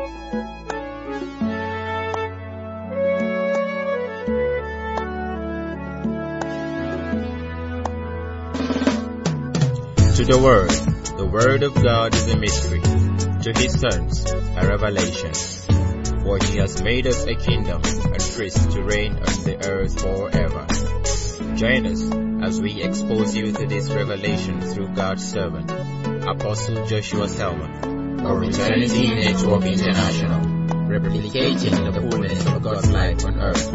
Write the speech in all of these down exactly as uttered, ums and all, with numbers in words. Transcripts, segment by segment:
To the Word, the Word of God is a mystery. To His sons, a revelation. For He has made us a kingdom and priests to reign on the earth forever. Join us as we expose you to this revelation through God's servant, Apostle Joshua Selman, of Eternity Network International, replicating the fullness of God's light on earth.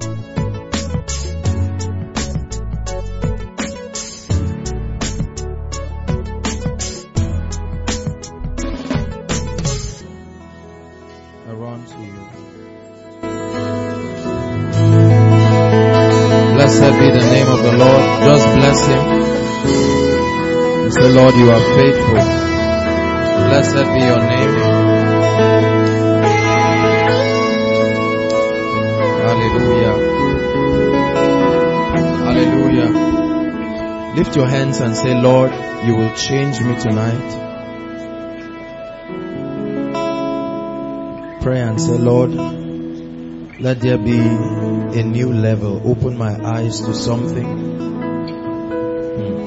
Blessed be the name of the Lord. Just bless Him. And say, Lord, you are faithful. Blessed be your name. Hallelujah. Hallelujah. Lift your hands and say, Lord, you will change me tonight. Pray and say, Lord, let there be a new level. Open my eyes to something hmm.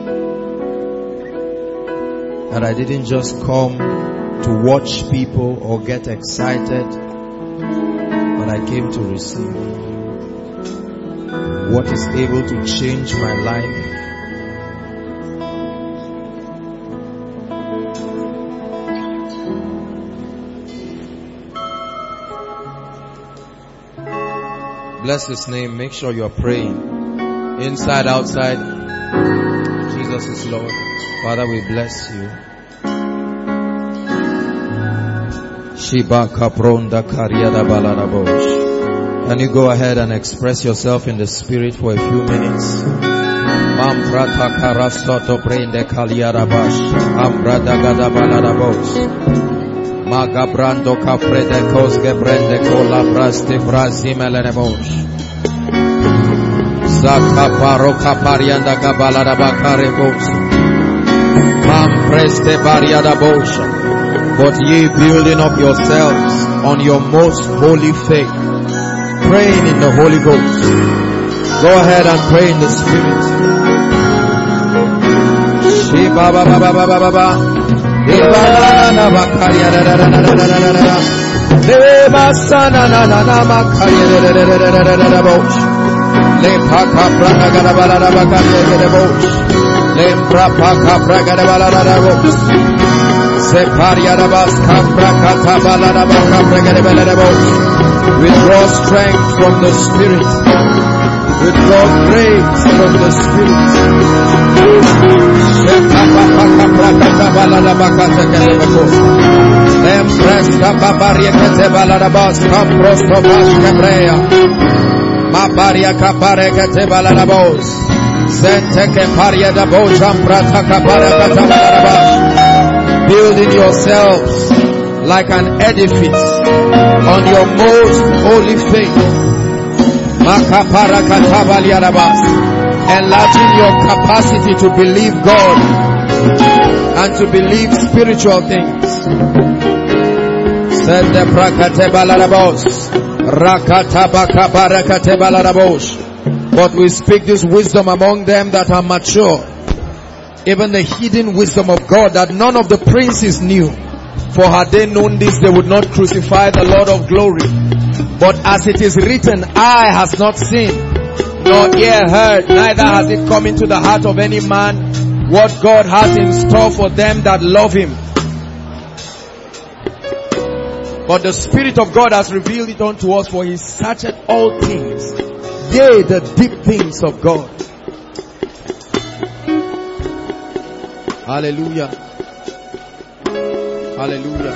that I didn't just come to watch people or get excited, but I came to receive what is able to change my life. Bless His name. Make sure you are praying. Inside, outside. Jesus is Lord. Father, we bless you. Can you go ahead and express yourself in the Spirit for a few minutes? Magabrando caprede cosge brende cola praste frasi melenemos. Zaka paro caparianda gabala da bacare bos. Mam preste variada bosha. But ye building up yourselves on your most holy faith, praying in the Holy Ghost. Go ahead and pray in the Spirit. Shiba ba ba ba ba ba ba. Lebanana makaria da da da da da da da da. Lebasana na na na makaria da da da da da da da bosh. Lepaka praga da bala da bakaria da bosh. Lempra paka praga da bala da bosh. Separia da bas kapra kata bala da baka praga da bala da bosh. We draw strength from the Spirit. We draw grace from the Spirit. Empresta babaria kete baladabas kamprosto bas kebrea mabaria kapare kete baladabos sente ke paria da bojam prata kapare kete baladabas. Building yourselves like an edifice on your most holy faith. Makapara kete baladabas. Enlarging your capacity to believe God and to believe spiritual things. Said the prakate balarabos, rakata bakabarakate balarabos. But we speak this wisdom among them that are mature, even the hidden wisdom of God that none of the princes knew. For had they known this, they would not crucify the Lord of glory. But as it is written, eye has not seen, nor ear heard, neither has it come into the heart of any man what God has in store for them that love Him. But the Spirit of God has revealed it unto us, for He searcheth all things, yea, the deep things of God. Hallelujah. Hallelujah.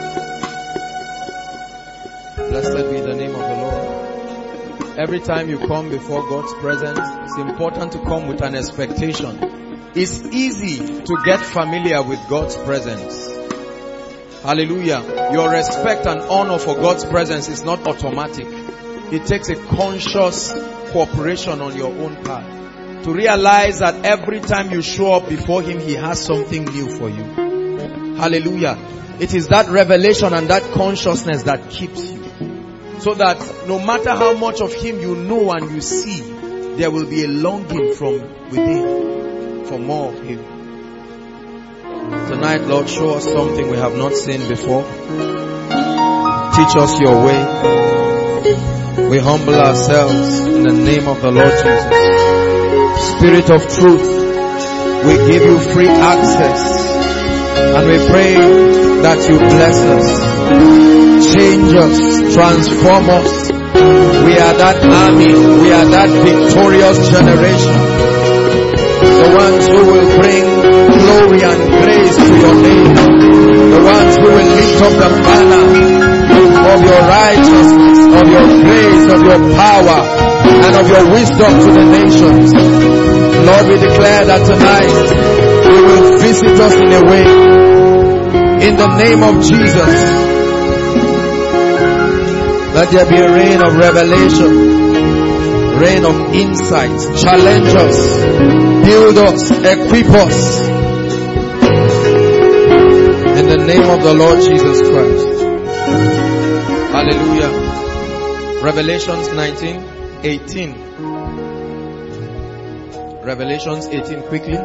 Blessed be the name of the Lord. Every time you come before God's presence, it's important to come with an expectation. It's easy to get familiar with God's presence. Hallelujah. Your respect and honor for God's presence is not automatic. It takes a conscious cooperation on your own part to realize that every time you show up before Him, He has something new for you. Hallelujah. It is that revelation and that consciousness that keeps you. So that no matter how much of Him you know and you see, there will be a longing from within for more of Him. Tonight, Lord, show us something we have not seen before. Teach us your way. We humble ourselves in the name of the Lord Jesus. Spirit of truth, we give you free access. And we pray that you bless us, change us, transform us. We are that army, we are that victorious generation. The ones who will bring glory and grace to your name. The ones who will lift up the banner of your righteousness, of your grace, of your power, and of your wisdom to the nations. Lord, we declare that tonight you will visit us in a way. In the name of Jesus, let there be a rain of revelation, rain of insight. Challenge us, build us, equip us. In the name of the Lord Jesus Christ. Hallelujah. Revelations nineteen, eighteen. Revelations eighteen, quickly.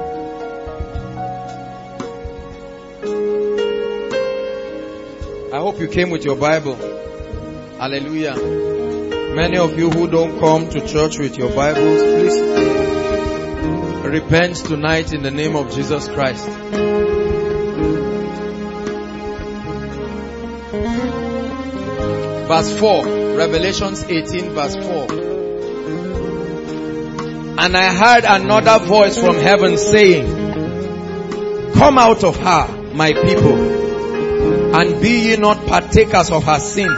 I hope you came with your Bible. Hallelujah. Many of you who don't come to church with your Bibles, please repent tonight in the name of Jesus Christ. Verse four, Revelations eighteen verse four. And I heard another voice from heaven saying, come out of her, my people, and be ye not partakers of her sins,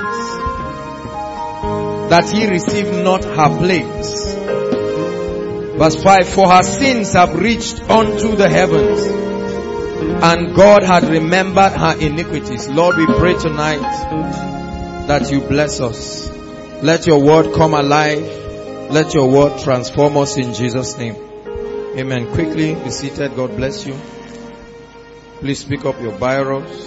that ye receive not her plagues. Verse five, for her sins have reached unto the heavens, and God had remembered her iniquities. Lord, we pray tonight that you bless us. Let your word come alive. Let your word transform us in Jesus' name. Amen. Quickly be seated. God bless you. Please pick up your biros.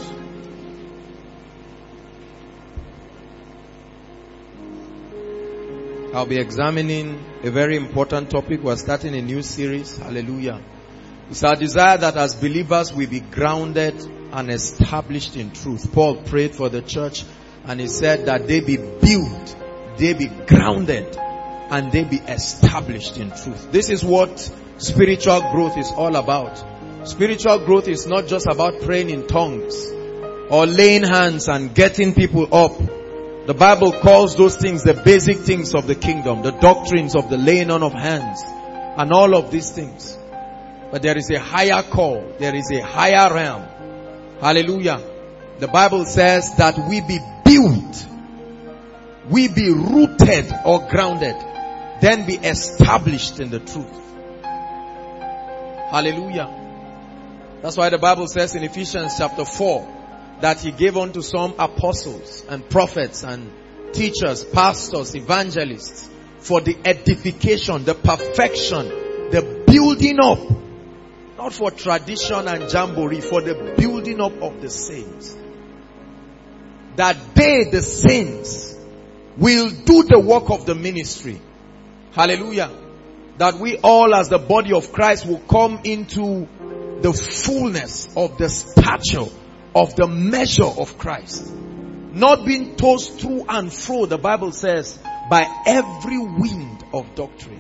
I'll be examining a very important topic. We're starting a new series. Hallelujah. It's our desire that as believers we be grounded and established in truth. Paul prayed for the church and he said that they be built, they be grounded, and they be established in truth. This is what spiritual growth is all about. Spiritual growth is not just about praying in tongues or laying hands and getting people up. The Bible calls those things the basic things of the kingdom, the doctrines of the laying on of hands and all of these things. But there is a higher call. There is a higher realm. Hallelujah. The Bible says that we be built, we be rooted or grounded, then be established in the truth. Hallelujah. That's why the Bible says in Ephesians chapter four that he gave unto some apostles and prophets and teachers, pastors, evangelists, for the edification, the perfection, the building up, not for tradition and jamboree, for the building up of the saints. That they, the saints, will do the work of the ministry. Hallelujah. That we all as the body of Christ will come into the fullness of the stature of the measure of Christ. Not being tossed through and fro, the Bible says, by every wind of doctrine.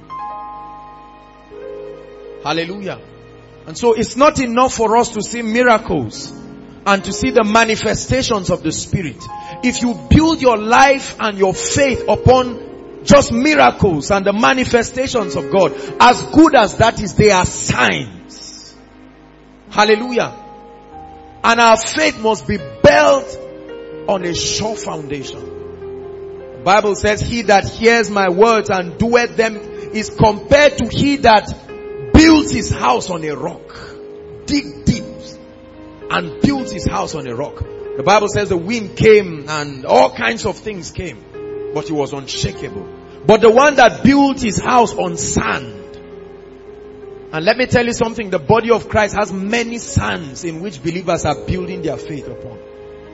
Hallelujah. And so it's not enough for us to see miracles and to see the manifestations of the Spirit. If you build your life and your faith upon just miracles and the manifestations of God, as good as that is, they are signs. Hallelujah. And our faith must be built on a sure foundation. The Bible says, he that hears my words and doeth them is compared to he that builds his house on a rock. Dig deep and builds his house on a rock. The Bible says the wind came and all kinds of things came, but it was unshakable. But the one that built his house on sand. And let me tell you something, the body of Christ has many sands in which believers are building their faith upon.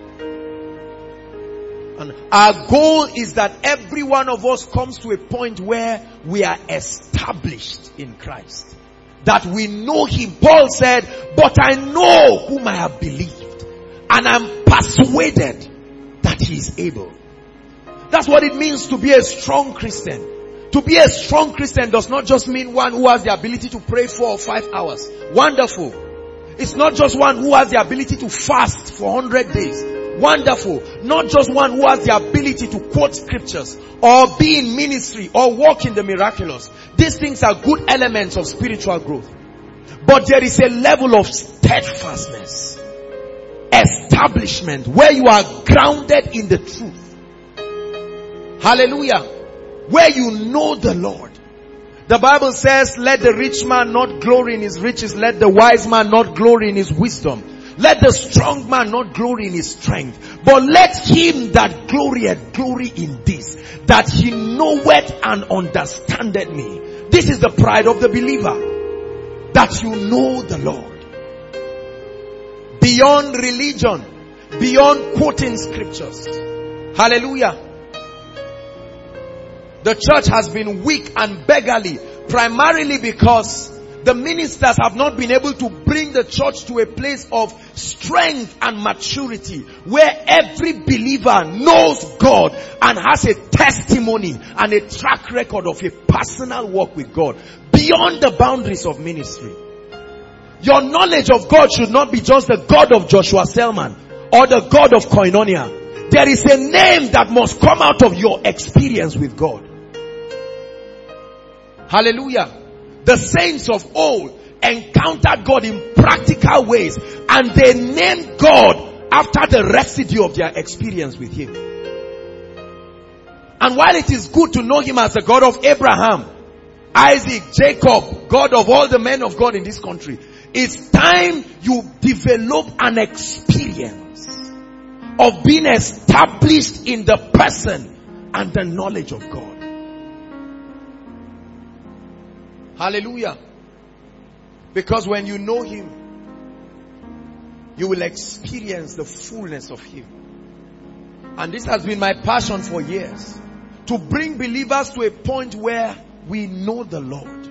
And our goal is that every one of us comes to a point where we are established in Christ. That we know Him. Paul said, but I know whom I have believed, and I'm persuaded that He is able. That's what it means to be a strong Christian. To be a strong Christian does not just mean one who has the ability to pray four or five hours. Wonderful. It's not just one who has the ability to fast for one hundred days. Wonderful. Not just one who has the ability to quote scriptures or be in ministry or walk in the miraculous. These things are good elements of spiritual growth. But there is a level of steadfastness, establishment, where you are grounded in the truth. Hallelujah. Where you know the Lord. The Bible says, let the rich man not glory in his riches, let the wise man not glory in his wisdom. Let the strong man not glory in his strength, but let him that glorieth glory in this, that he knoweth and understandeth me. This is the pride of the believer, that you know the Lord. Beyond religion, beyond quoting scriptures. Hallelujah. The church has been weak and beggarly, primarily because the ministers have not been able to bring the church to a place of strength and maturity where every believer knows God and has a testimony and a track record of a personal walk with God beyond the boundaries of ministry. Your knowledge of God should not be just the God of Joshua Selman or the God of Koinonia. There is a name that must come out of your experience with God. Hallelujah. The saints of old encountered God in practical ways, and they named God after the residue of their experience with Him. And while it is good to know Him as the God of Abraham, Isaac, Jacob, God of all the men of God in this country, it's time you develop an experience of being established in the person and the knowledge of God. Hallelujah. Because when you know Him, you will experience the fullness of Him. And this has been my passion for years. To bring believers to a point where we know the Lord.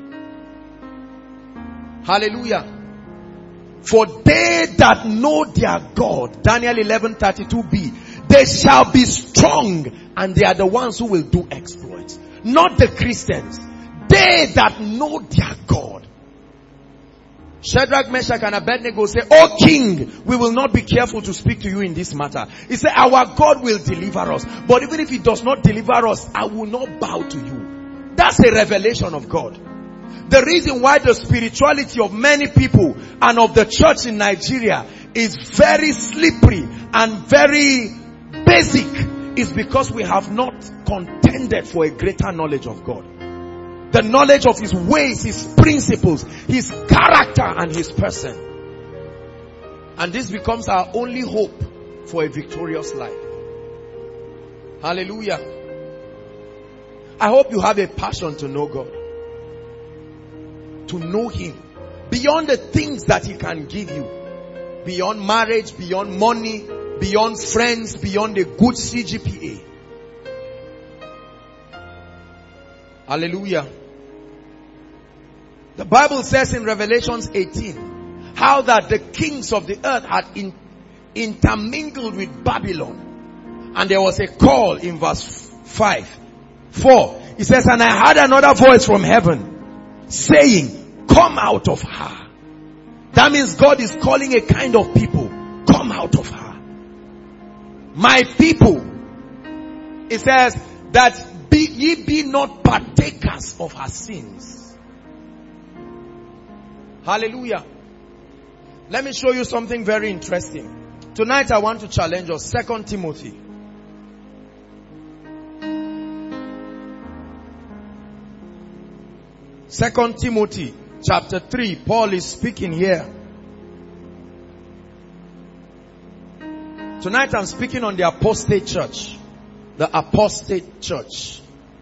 Hallelujah. For they that know their God, Daniel eleven thirty-two b, they shall be strong, and they are the ones who will do exploits. Not the Christians. They that know their God. Shadrach, Meshach, and Abednego say, O King, we will not be careful to speak to you in this matter. He said, our God will deliver us. But even if He does not deliver us, I will not bow to you. That's a revelation of God. The reason why the spirituality of many people and of the church in Nigeria is very slippery and very basic is because we have not contended for a greater knowledge of God. The knowledge of His ways, His principles, His character and His person. And this becomes our only hope for a victorious life. Hallelujah. I hope you have a passion to know God. To know Him. Beyond the things that He can give you. Beyond marriage, beyond money, beyond friends, beyond a good C G P A. Hallelujah. The Bible says in Revelations eighteen, how that the kings of the earth had in, intermingled with Babylon. And there was a call in verse five. four. It says, and I heard another voice from heaven saying, come out of her. That means God is calling a kind of people. Come out of her. My people. It says that be, ye be not partakers of her sins. Hallelujah. Let me show you something very interesting. Tonight I want to challenge us. Second Timothy. Second Timothy chapter three. Paul is speaking here. Tonight I'm speaking on the apostate church. The apostate church.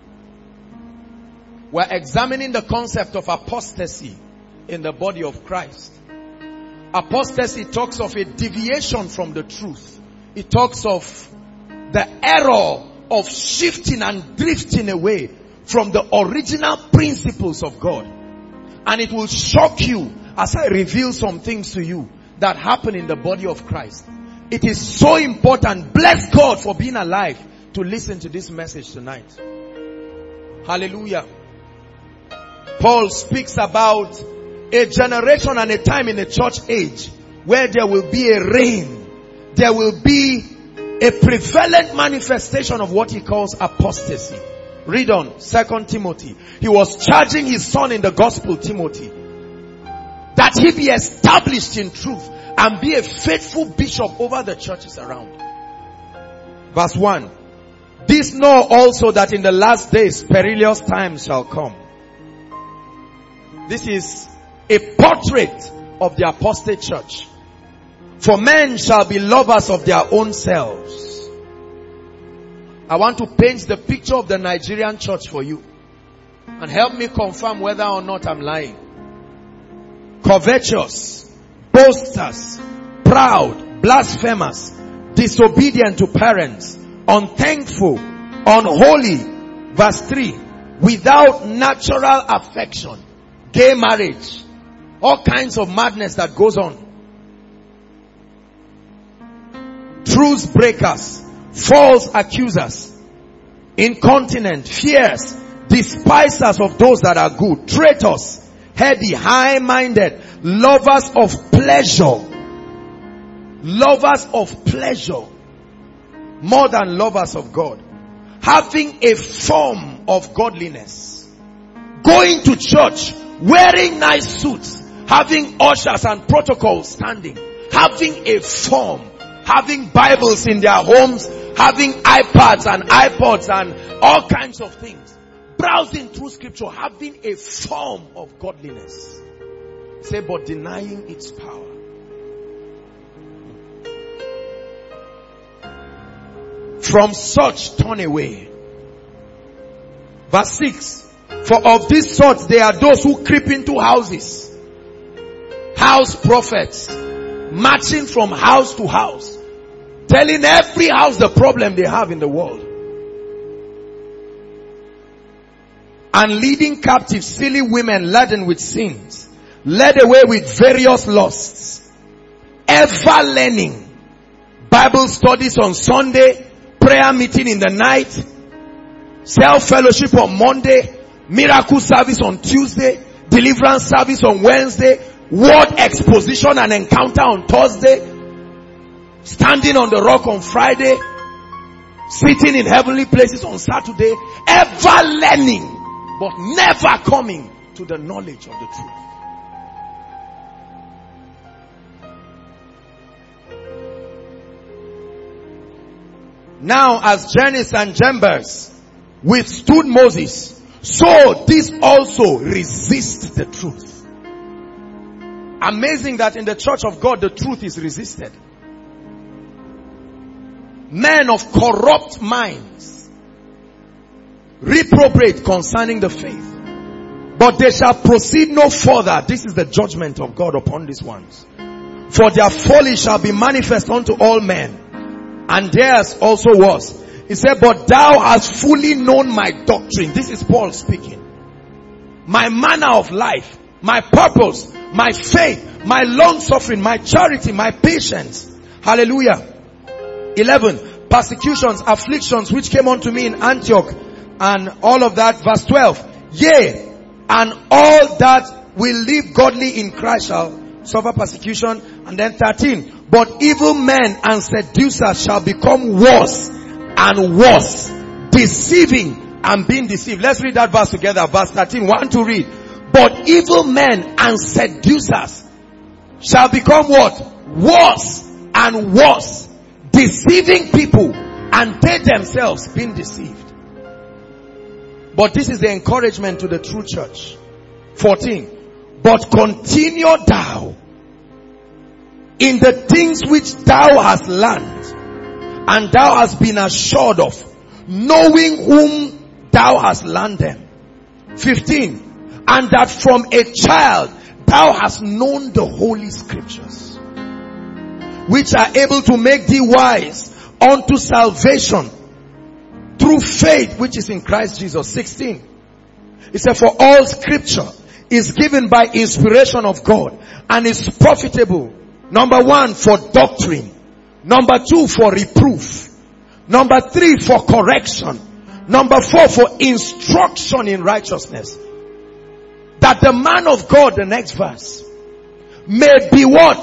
We're examining the concept of apostasy in the body of Christ. Apostasy talks of a deviation from the truth. It talks of the error of shifting and drifting away from the original principles of God. And it will shock you as I reveal some things to you that happen in the body of Christ. It is so important. Bless God for being alive to listen to this message tonight. Hallelujah. Paul speaks about a generation and a time in the church age where there will be a reign. There will be a prevalent manifestation of what he calls apostasy. Read on, Second Timothy. He was charging his son in the gospel, Timothy, that he be established in truth and be a faithful bishop over the churches around. Verse one. This know also that in the last days perilous times shall come. This is a portrait of the apostate church. For men shall be lovers of their own selves. I want to paint the picture of the Nigerian church for you. And help me confirm whether or not I'm lying. Covetous, boasters, proud, blasphemous, disobedient to parents, unthankful, unholy. Verse three. Without natural affection. Gay marriage. All kinds of madness that goes on. Truth breakers, false accusers, incontinent, fierce, despisers of those that are good, traitors, heady, high-minded, lovers of pleasure, lovers of pleasure, more than lovers of God, having a form of godliness, going to church, wearing nice suits, having ushers and protocols standing, having a form, having Bibles in their homes, having iPads and iPods and all kinds of things. Browsing through scripture, having a form of godliness. Say, but denying its power. From such turn away. Verse six. For of this sort there are those who creep into houses. House prophets. Marching from house to house. Telling every house the problem they have in the world. And leading captive silly women laden with sins. Led away with various lusts. Ever learning. Bible studies on Sunday. Prayer meeting in the night. Self-fellowship on Monday. Miracle service on Tuesday. Deliverance service on Wednesday. Word exposition and encounter on Thursday. Standing on the rock on Friday. Sitting in heavenly places on Saturday. Ever learning, but never coming to the knowledge of the truth. Now as Jannes and Jambres withstood Moses, so this also resist the truth. Amazing that in the church of God the truth is resisted. Men of corrupt minds, reprobate concerning the faith, but they shall proceed no further. This is the judgment of God upon these ones. For their folly shall be manifest unto all men, and theirs also was. He said, but thou hast fully known my doctrine. This is Paul speaking. My manner of life, my purpose, my faith, my long suffering, my charity, my patience. Hallelujah. eleven. Persecutions, afflictions which came unto me in Antioch and all of that. Verse twelve. Yea, and all that will live godly in Christ shall suffer persecution. And then thirteen. But evil men and seducers shall become worse and worse, deceiving and being deceived. Let's read that verse together. Verse thirteen. One to read. But evil men and seducers shall become what? Worse and worse, deceiving people, and they themselves being deceived. But this is the encouragement to the true church. fourteen. But continue thou in the things which thou hast learned, and thou hast been assured of, knowing whom thou hast learned them. fifteen. And that from a child thou hast known the holy scriptures, which are able to make thee wise unto salvation through faith which is in Christ Jesus. sixteen. It said, for all scripture is given by inspiration of God and is profitable. Number one, for doctrine. Number two, for reproof. Number three, for correction. Number four, for instruction in righteousness. That the man of God, the next verse, may be what?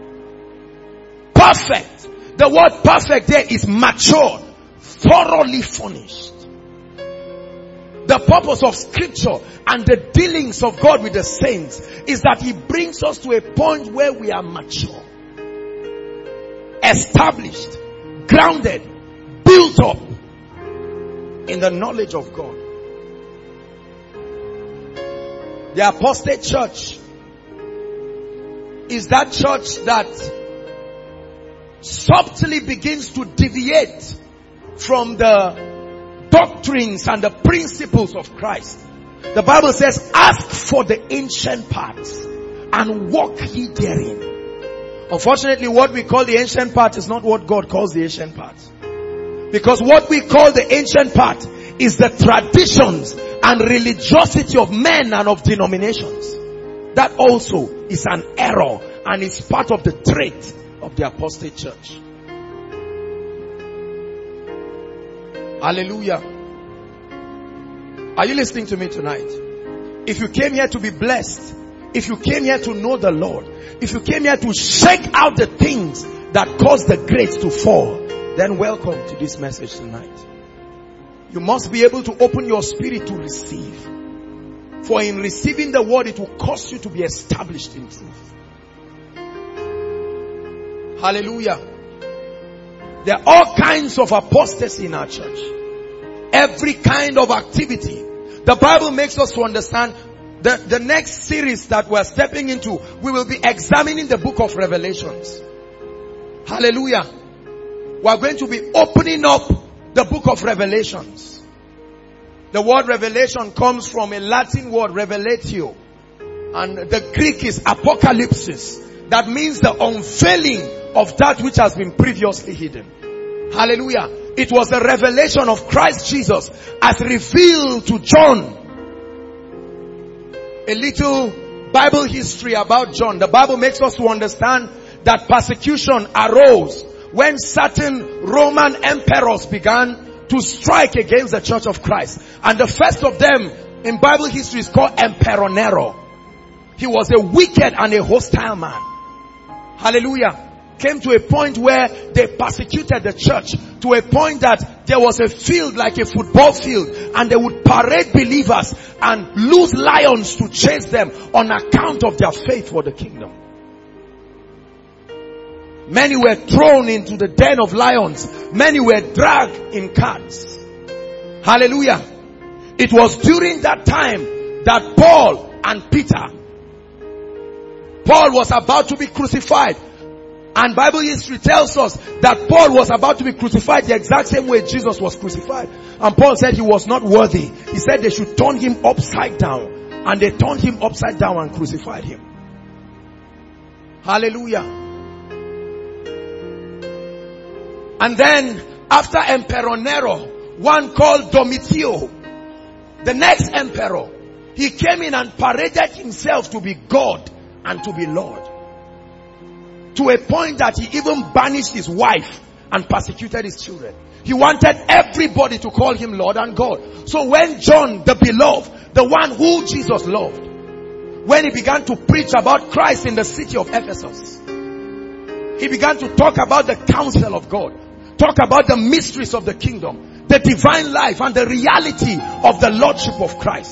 Perfect. The word perfect there is mature, thoroughly furnished. The purpose of scripture and the dealings of God with the saints is that he brings us to a point where we are mature, established, grounded, built up in the knowledge of God. The apostate church is that church that subtly begins to deviate from the doctrines and the principles of Christ. The Bible says, ask for the ancient paths and walk ye therein. Unfortunately, what we call the ancient path is not what God calls the ancient path. Because what we call the ancient path is the traditions and religiosity of men and of denominations. That also is an error and is part of the trait of the apostate church. Hallelujah. Are you listening to me tonight? If you came here to be blessed, if you came here to know the Lord, if you came here to shake out the things that cause the grades to fall, then welcome to this message tonight. You must be able to open your spirit to receive. For in receiving the word, it will cause you to be established in truth. Hallelujah. There are all kinds of apostasy in our church. Every kind of activity. The Bible makes us to understand the, the next series that we're stepping into, we will be examining the book of Revelations. Hallelujah. We're going to be opening up the book of Revelations. The word revelation comes from a Latin word, revelatio. And the Greek is apocalypsis. That means the unveiling of that which has been previously hidden. Hallelujah. It was the revelation of Christ Jesus as revealed to John. A little Bible history about John. The Bible makes us to understand that persecution arose when certain Roman emperors began to strike against the church of Christ. And the first of them in Bible history is called Emperor Nero. He was a wicked and a hostile man. Hallelujah. Came to a point where they persecuted the church to a point that there was a field like a football field and they would parade believers and lose lions to chase them on account of their faith for the kingdom. Many were thrown into the den of lions. Many were dragged in carts. Hallelujah. It was during that time that Paul and Peter, Paul was about to be crucified. And Bible history tells us that Paul was about to be crucified the exact same way Jesus was crucified. And Paul said he was not worthy. He said they should turn him upside down. And they turned him upside down and crucified him. Hallelujah. And then after Emperor Nero, one called Domitio, the next emperor, he came in and paraded himself to be God and to be Lord. To a point that he even banished his wife and persecuted his children. He wanted everybody to call him Lord and God. So when John, the beloved, the one who Jesus loved, when he began to preach about Christ in the city of Ephesus, he began to talk about the counsel of God, talk about the mysteries of the kingdom, the divine life and the reality of the Lordship of Christ.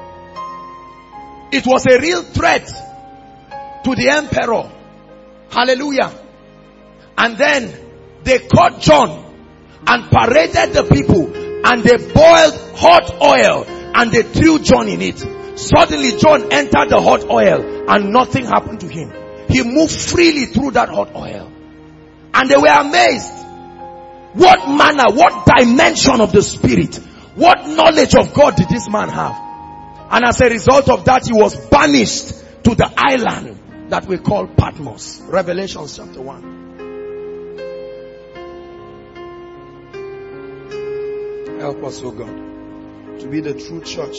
It was a real threat to the emperor. Hallelujah. And then they caught John and paraded the people and they boiled hot oil and they threw John in it. Suddenly John entered the hot oil and nothing happened to him. He moved freely through that hot oil. And they were amazed. What manner, what dimension of the Spirit, what knowledge of God did this man have? And as a result of that, he was banished to the island that we call Patmos. Revelation chapter one. Help us, oh God, to be the true church.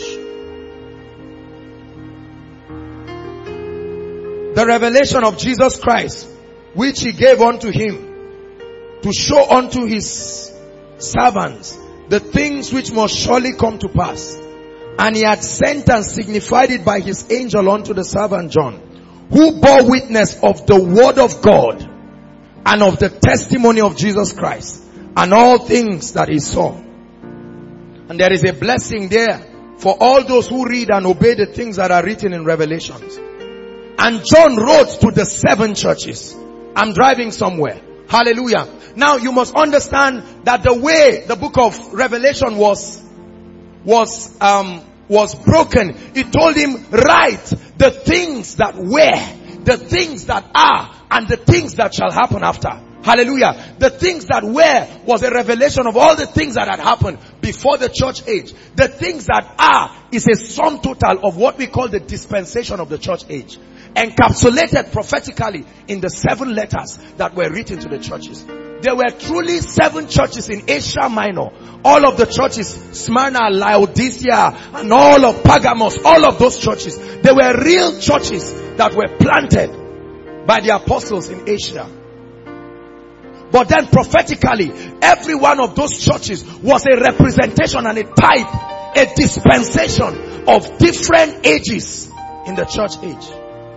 The revelation of Jesus Christ, which he gave unto him to show unto his servants the things which must surely come to pass. And he had sent and signified it by his angel unto the servant John, who bore witness of the word of God and of the testimony of Jesus Christ and all things that he saw. And there is a blessing there for all those who read and obey the things that are written in Revelations. And John wrote to the seven churches. I'm driving somewhere. Hallelujah. Now you must understand that the way the book of Revelation was, was, um, was broken, it told him, write the things that were, the things that are, and the things that shall happen after. Hallelujah. The things that were was a revelation of all the things that had happened before the church age. The things that are is a sum total of what we call the dispensation of the church age, encapsulated prophetically in the seven letters that were written to the churches. There were truly seven churches in Asia Minor. All of the churches, Smyrna, Laodicea, and all of Pergamos, all of those churches. They were real churches that were planted by the apostles in Asia. But then prophetically, every one of those churches was a representation and a type, a dispensation of different ages in the church age.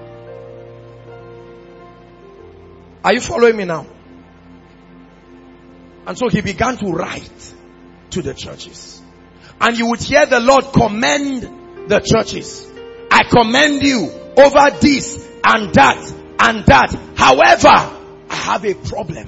Are you following me now? And so he began to write to the churches. And you would hear the Lord commend the churches. I commend you over this and that and that. However, I have a problem.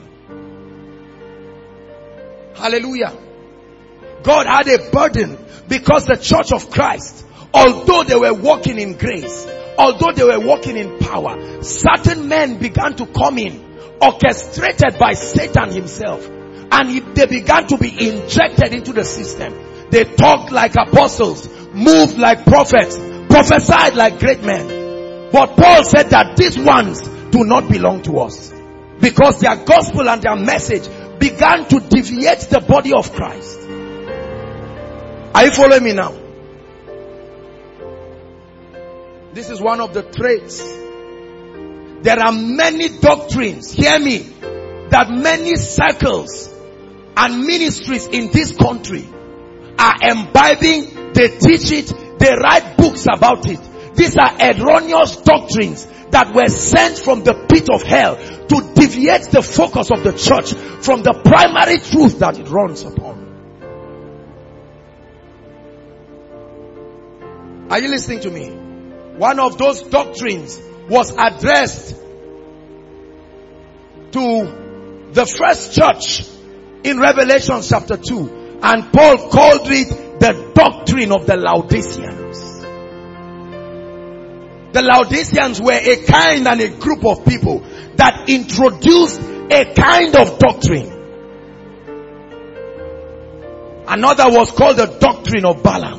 Hallelujah. God had a burden because the church of Christ, although they were walking in grace, although they were walking in power, certain men began to come in, orchestrated by Satan himself. And he, they began to be injected into the system. They talked like apostles, moved like prophets, prophesied like great men. But Paul said that these ones do not belong to us, because their gospel and their message began to deviate the body of Christ. Are you following me now? This is one of the traits. There are many doctrines, hear me, that many circles and ministries in this country are imbibing. They teach it, they write books about it. These are erroneous doctrines that were sent from the pit of hell to deviate the focus of the church from the primary truth that it runs upon. Are you listening to me? One of those doctrines was addressed to the first church in Revelation chapter two, and Paul called it the doctrine of the Laodiceans. The Laodiceans were a kind and a group of people that introduced a kind of doctrine. Another was called the doctrine of Balaam.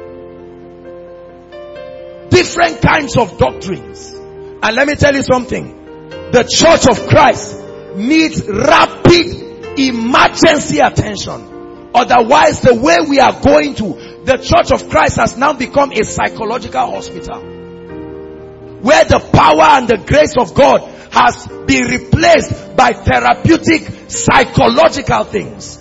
Different kinds of doctrines. And let me tell you something. The church of Christ needs rapid emergency attention. Otherwise, the way we are going to, the church of Christ has now become a psychological hospital, where the power and the grace of God has been replaced by therapeutic psychological things.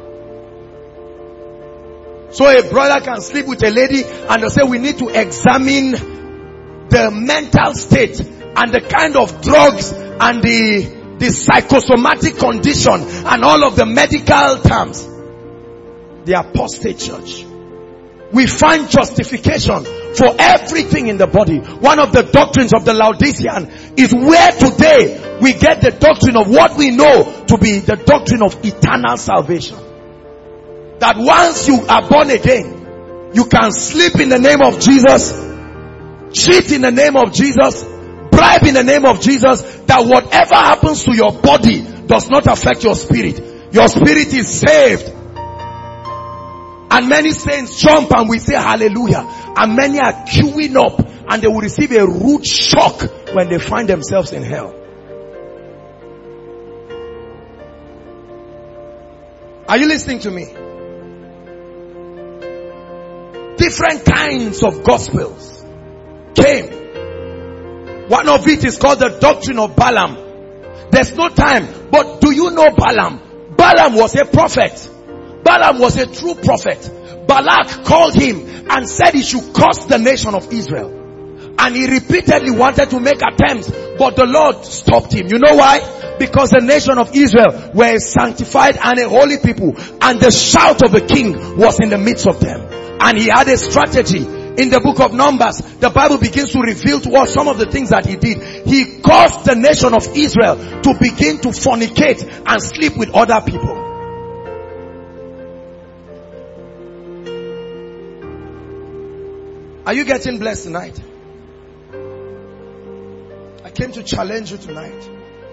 So a brother can sleep with a lady and they say we need to examine the mental state and the kind of drugs and the, the psychosomatic condition and all of the medical terms. The apostate church. We find justification for everything in the body. One of the doctrines of the Laodicean is where today we get the doctrine of what we know to be the doctrine of eternal salvation. That once you are born again, you can sleep in the name of Jesus, cheat in the name of Jesus, bribe in the name of Jesus, that whatever happens to your body does not affect your spirit. Your spirit is saved. And many saints jump and we say hallelujah. And many are queuing up and they will receive a rude shock when they find themselves in hell. Are you listening to me? different kinds of gospels came. One of it is called the doctrine of Balaam. There's no time, but do you know Balaam? Balaam was a prophet. Balaam was a true prophet. Balak called him and said he should curse the nation of Israel. And he repeatedly wanted to make attempts, but the Lord stopped him. You know why? Because the nation of Israel were a sanctified and a holy people, and the shout of the king was in the midst of them. And he had a strategy. In the book of Numbers, the Bible begins to reveal to us some of the things that he did. He caused the nation of Israel to begin to fornicate and sleep with other people. Are you getting blessed tonight? I came to challenge you tonight.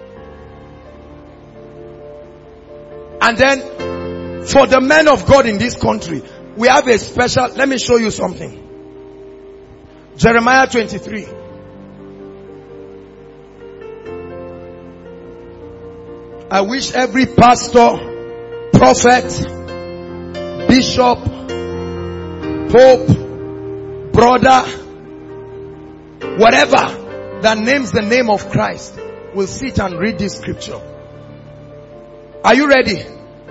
And then, for the men of God in this country, we have a special, let me show you something. Jeremiah twenty-three. I wish every pastor, prophet, bishop, pope, brother, whatever that names the name of Christ will sit and read this scripture. Are you ready?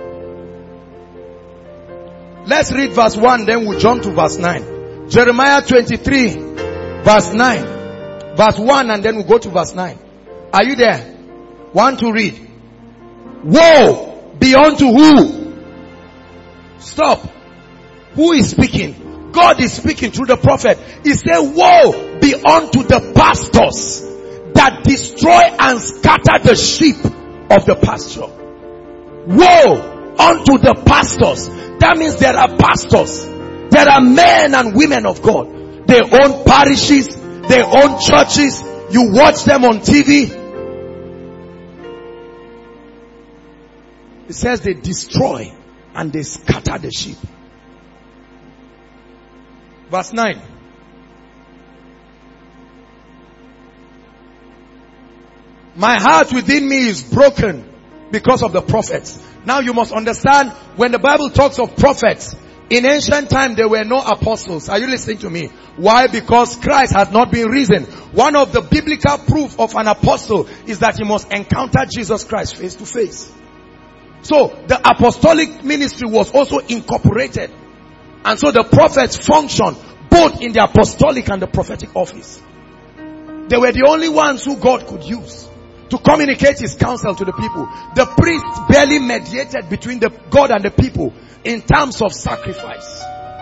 Let's read verse one, then we'll jump to verse nine. Jeremiah twenty-three, verse nine. Verse one, and then we'll go to verse nine. Are you there? One to read. Woe be unto who? Stop. Who is speaking? God is speaking through the prophet. He said, woe be unto the pastors that destroy and scatter the sheep of the pasture. Woe unto the pastors. That means there are pastors. There are men and women of God. They own parishes. They own churches. You watch them on T V. It says they destroy and they scatter the sheep. Verse nine. My heart within me is broken because of the prophets. Now you must understand, when the Bible talks of prophets, in ancient time there were no apostles. Are you listening to me? Why? Because Christ had not been risen. One of the biblical proof of an apostle is that he must encounter Jesus Christ face to face. So the apostolic ministry was also incorporated. And so the prophets functioned both in the apostolic and the prophetic office. They were the only ones who God could use to communicate his counsel to the people. The priest barely mediated between the God and the people in terms of sacrifice.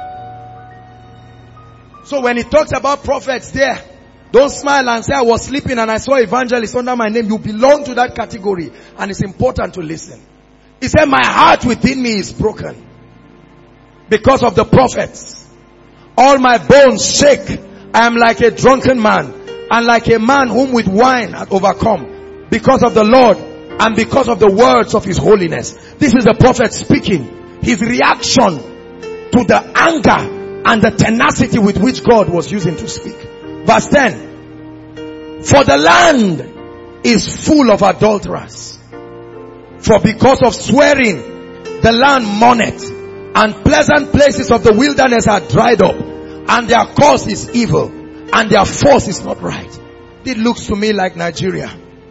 So when he talks about prophets there, don't smile and say, I was sleeping and I saw evangelists under my name. You belong to that category, and it's important to listen. He said, my heart within me is broken because of the prophets. All my bones shake. I am like a drunken man, and like a man whom with wine had overcome, because of the Lord and because of the words of his holiness. This is the prophet speaking. His reaction to the anger and the tenacity with which God was using to speak. Verse ten. For the land is full of adulterers. For because of swearing, the land mourneth, and pleasant places of the wilderness are dried up, and their cause is evil, and their force is not right. It looks to me like Nigeria.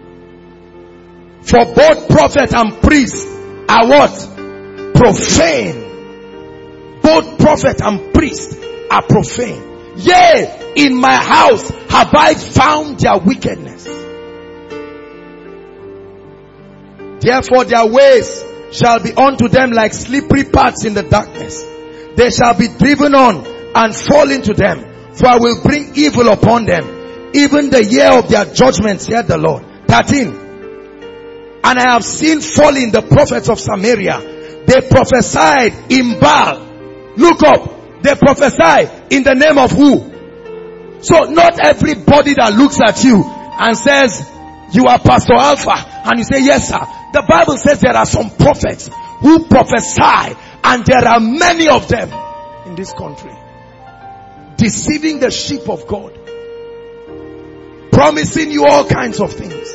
For both prophet and priest are what? Profane. Both prophet and priest are profane. Yea, in my house have I found their wickedness. Therefore their ways shall be unto them like slippery paths in the darkness. They shall be driven on and fall into them. For I will bring evil upon them, even the year of their judgment, saith the Lord. thirteen. And I have seen falling the prophets of Samaria. They prophesied in Baal. Look up. They prophesied in the name of who? So not everybody that looks at you and says, you are Pastor Alpha, and you say, yes sir. The Bible says there are some prophets who prophesy, and there are many of them in this country, deceiving the sheep of God, promising you all kinds of things.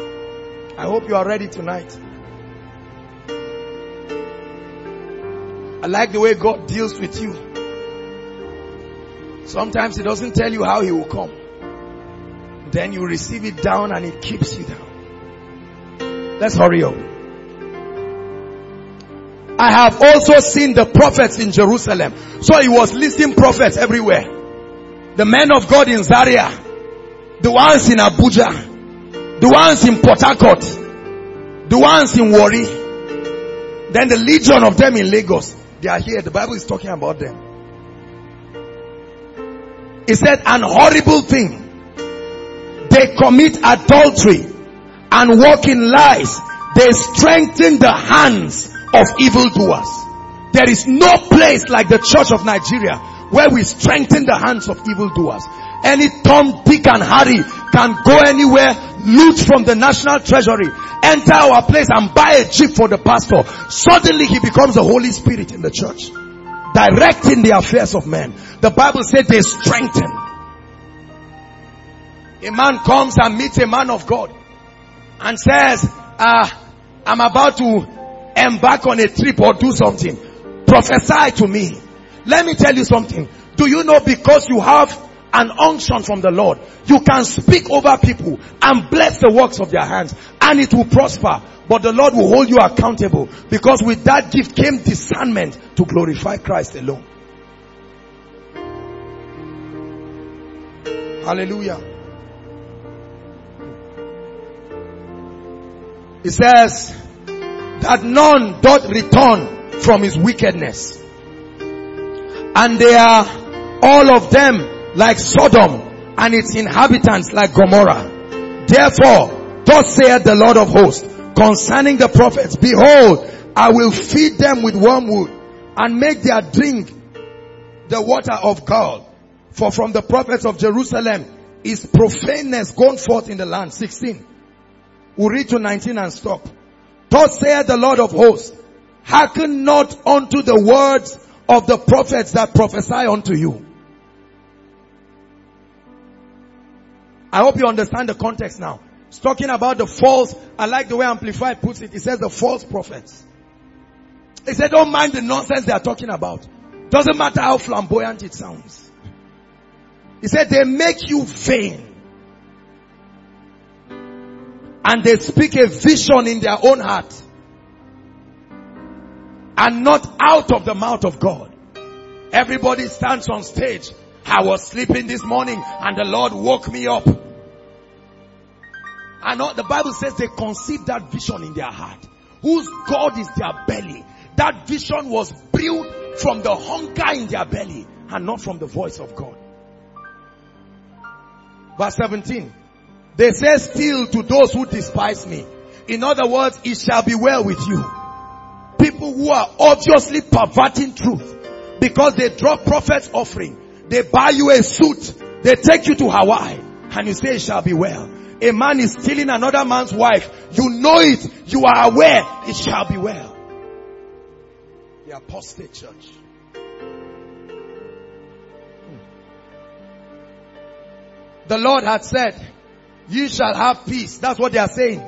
I hope you are ready tonight. I like the way God deals with you. Sometimes He doesn't tell you how He will come. Then you receive it down and it keeps you down. Let's hurry up. I have also seen the prophets in Jerusalem. So He was listing prophets everywhere. The men of God in Zaria, the ones in Abuja, the ones in Port Harcourt, the ones in Warri, then the legion of them in Lagos. They are here. The Bible is talking about them. It said, an horrible thing. They commit adultery and walk in lies. They strengthen the hands of evildoers. There is no place like the Church of Nigeria where we strengthen the hands of evildoers. Any Tom, Dick and Harry can go anywhere, loot from the national treasury, enter our place and buy a jeep for the pastor. Suddenly he becomes the Holy Spirit in the church, directing the affairs of men. The Bible said they strengthen. A man comes and meets a man of God and says, ah, I'm about to embark on a trip or do something. Prophesy to me. Let me tell you something. Do you know, because you have an unction from the Lord, you can speak over people and bless the works of their hands and it will prosper. But the Lord will hold you accountable, because with that gift came discernment to glorify Christ alone. Hallelujah. It says that none doth return from his wickedness, and they are all of them like Sodom, and its inhabitants like Gomorrah. Therefore, thus saith the Lord of hosts concerning the prophets, behold, I will feed them with wormwood and make their drink the water of gall. For from the prophets of Jerusalem is profaneness gone forth in the land. sixteen. We'll read to nineteen and stop. Thus saith the Lord of hosts, hearken not unto the words of the prophets that prophesy unto you. I hope you understand the context now. It's talking about the false. I like the way Amplified puts it. It says the false prophets. He said, don't mind the nonsense they are talking about. Doesn't matter how flamboyant it sounds. He said they make you vain. And they speak a vision in their own heart, and not out of the mouth of God. Everybody stands on stage. I was sleeping this morning and the Lord woke me up. And the Bible says they conceived that vision in their heart. Whose God is their belly. That vision was brewed from the hunger in their belly and not from the voice of God. Verse seventeen. They say still to those who despise me. In other words, it shall be well with you. People who are obviously perverting truth, because they drop prophet's offering. They buy you a suit. They take you to Hawaii. And you say it shall be well. A man is stealing another man's wife. You know it. You are aware. It shall be well. The apostate church. Hmm. The Lord had said, ye shall have peace. That's what they are saying.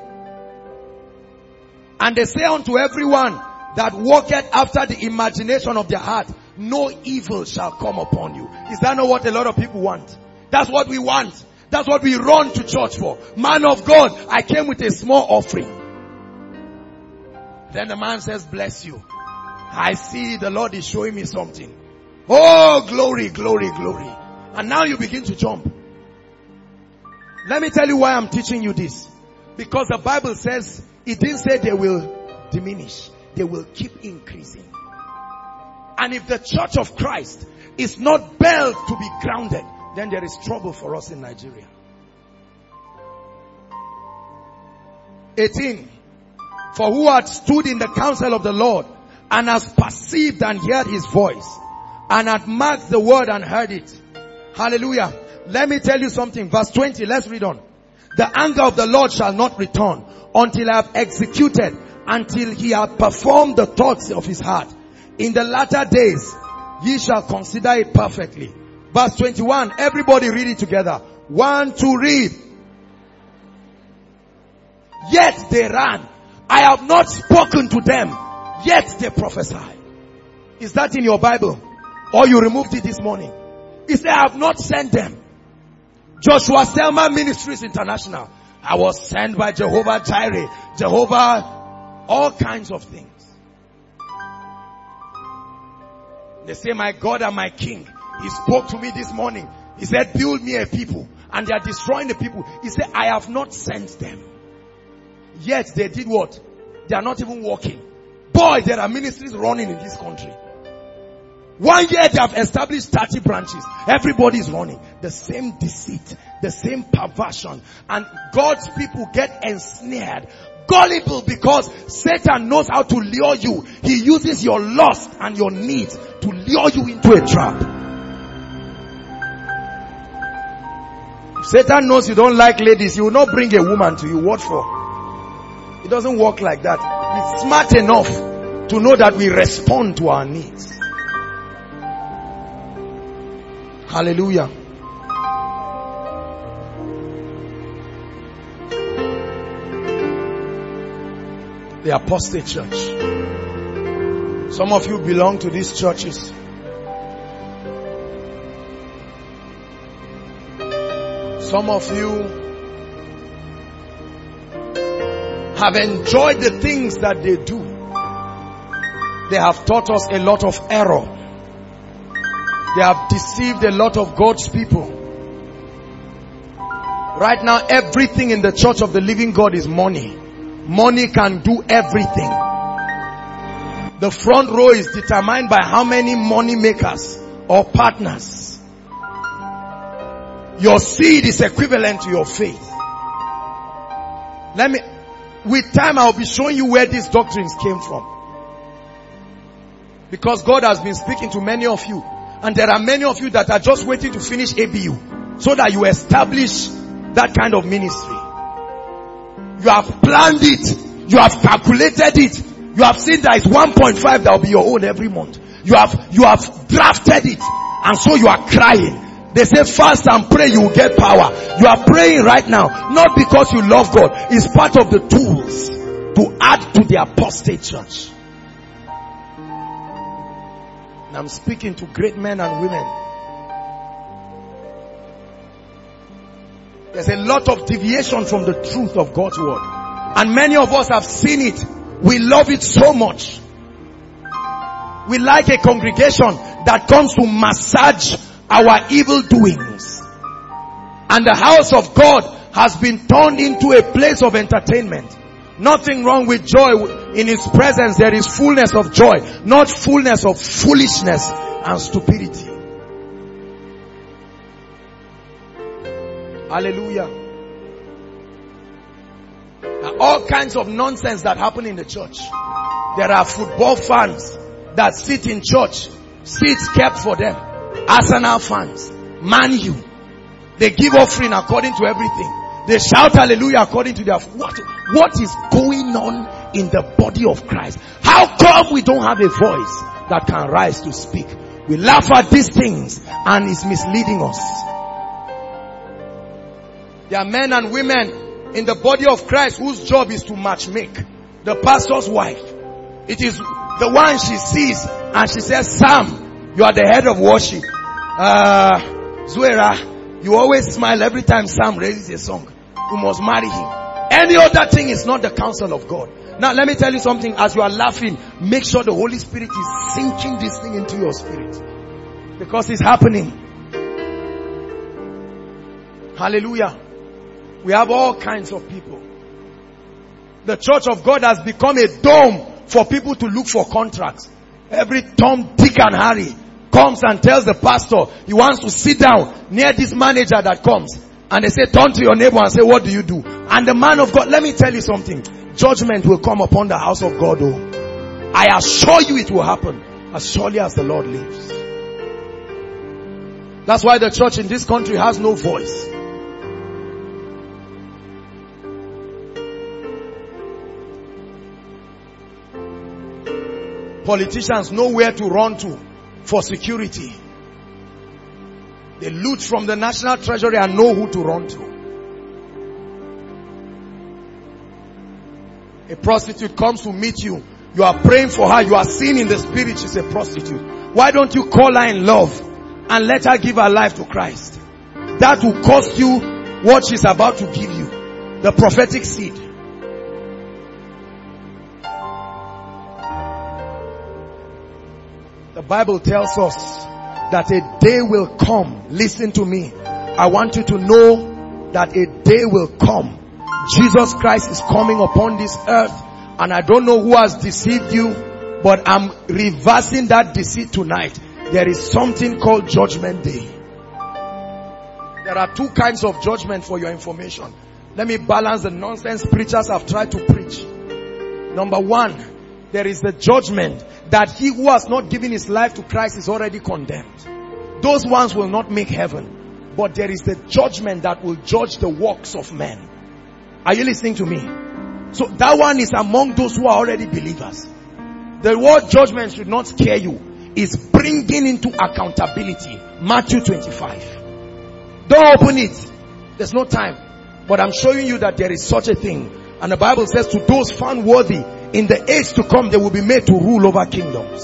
And they say unto everyone that walketh after the imagination of their heart, no evil shall come upon you. Is that not what a lot of people want? That's what we want. That's what we run to church for. Man of God, I came with a small offering. Then the man says, bless you. I see the Lord is showing me something. Oh, glory, glory, glory. And now you begin to jump. Let me tell you why I'm teaching you this. Because the Bible says, it didn't say they will diminish. They will keep increasing. And if the church of Christ is not built to be grounded, then there is trouble for us in Nigeria. eighteen. For who had stood in the counsel of the Lord, and has perceived and heard his voice, and had marked the word and heard it. Hallelujah. Let me tell you something. Verse twenty. Let's read on. The anger of the Lord shall not return until I have executed, until he hath performed the thoughts of his heart. In the latter days, ye shall consider it perfectly. Verse twenty-one. Everybody read it together. One, two, read. Yet they ran. I have not spoken to them. Yet they prophesy. Is that in your Bible? Or you removed it this morning? He said, I have not sent them. Joshua Selman Ministries International. I was sent by Jehovah Jireh, Jehovah, all kinds of things. They say, my God and my King, He spoke to me this morning. He said, build me a people. And they are destroying the people. He said, I have not sent them. Yet they did what? They are not even working. Boy, there are ministries running in this country. One year they have established thirty branches. Everybody is running. The same deceit, the same perversion. And God's people get ensnared, gullible, because Satan knows how to lure you. He uses your lust and your needs to lure you into a trap. If Satan knows you don't like ladies, he will not bring a woman to you. What for? It doesn't work like that. He's smart enough to know that we respond to our needs. Hallelujah. The apostate church. Some of you belong to these churches. Some of you have enjoyed the things that they do. They have taught us a lot of error. They have deceived a lot of God's people. Right now, everything in the church of the living God is money. Money can do everything. The front row is determined by how many money makers or partners. Your seed is equivalent to your faith. Let me, with time I'll be showing you where these doctrines came from. Because God has been speaking to many of you. And there are many of you that are just waiting to finish A B U so that you establish that kind of ministry. You have planned it. You have calculated it. You have seen that it's one point five that will be your own every month. You have, you have drafted it. And so you are crying. They say fast and pray, you will get power. You are praying right now. Not because you love God. It's part of the tools to add to the apostate church. And I'm speaking to great men and women. There's a lot of deviation from the truth of God's word. And many of us have seen it. We love it so much. We like a congregation that comes to massage our evil doings. And the house of God has been turned into a place of entertainment. Nothing wrong with joy. In His presence there is fullness of joy, not fullness of foolishness and stupidity. Hallelujah. Now, all kinds of nonsense that happen in the church. There are football fans that sit in church, seats kept for them. Arsenal fans, Man U, they give offering according to everything. They shout hallelujah according to their... What, what is going on in the body of Christ? How come we don't have a voice that can rise to speak? We laugh at these things and it's misleading us. There are men and women in the body of Christ whose job is to matchmake. The pastor's wife. It is the one she sees and she says, Sam, you are the head of worship. Uh, Zuera, you always smile every time Sam raises a song. You must marry him. Any other thing is not the counsel of God. Now let me tell you something. As you are laughing, make sure the Holy Spirit is sinking this thing into your spirit. Because it's happening. Hallelujah. We have all kinds of people. The church of God has become a dome for people to look for contracts. Every Tom, Dick and Harry comes and tells the pastor he wants to sit down near this manager that comes. And they say, turn to your neighbor and say, what do you do? And the man of God, let me tell you something. Judgment will come upon the house of God. Oh, I assure you it will happen. As surely as the Lord lives. That's why the church in this country has no voice. Politicians know where to run to for security. They loot from the national treasury and know who to run to. A prostitute comes to meet you You are praying for her. You are seeing in the spirit she's a prostitute. Why don't you call her in love and let her give her life to Christ? That will cost you what she's about to give you. The prophetic seed. The Bible tells us that a day will come. Listen to me. I want you to know that a day will come. Jesus Christ is coming upon this earth, and I don't know who has deceived you, but I'm reversing that deceit tonight. There is something called Judgment Day. There are two kinds of judgment for your information. Let me balance the nonsense preachers have tried to preach. Number one, there is the judgment that he who has not given his life to Christ is already condemned. Those ones will not make heaven. But there is the judgment that will judge the works of men. Are you listening to me? So that one is among those who are already believers. The word judgment should not scare you. It's bringing into accountability. Matthew twenty-five. Don't open it. There's no time. But I'm showing you that there is such a thing. And the Bible says to those found worthy, in the age to come, they will be made to rule over kingdoms.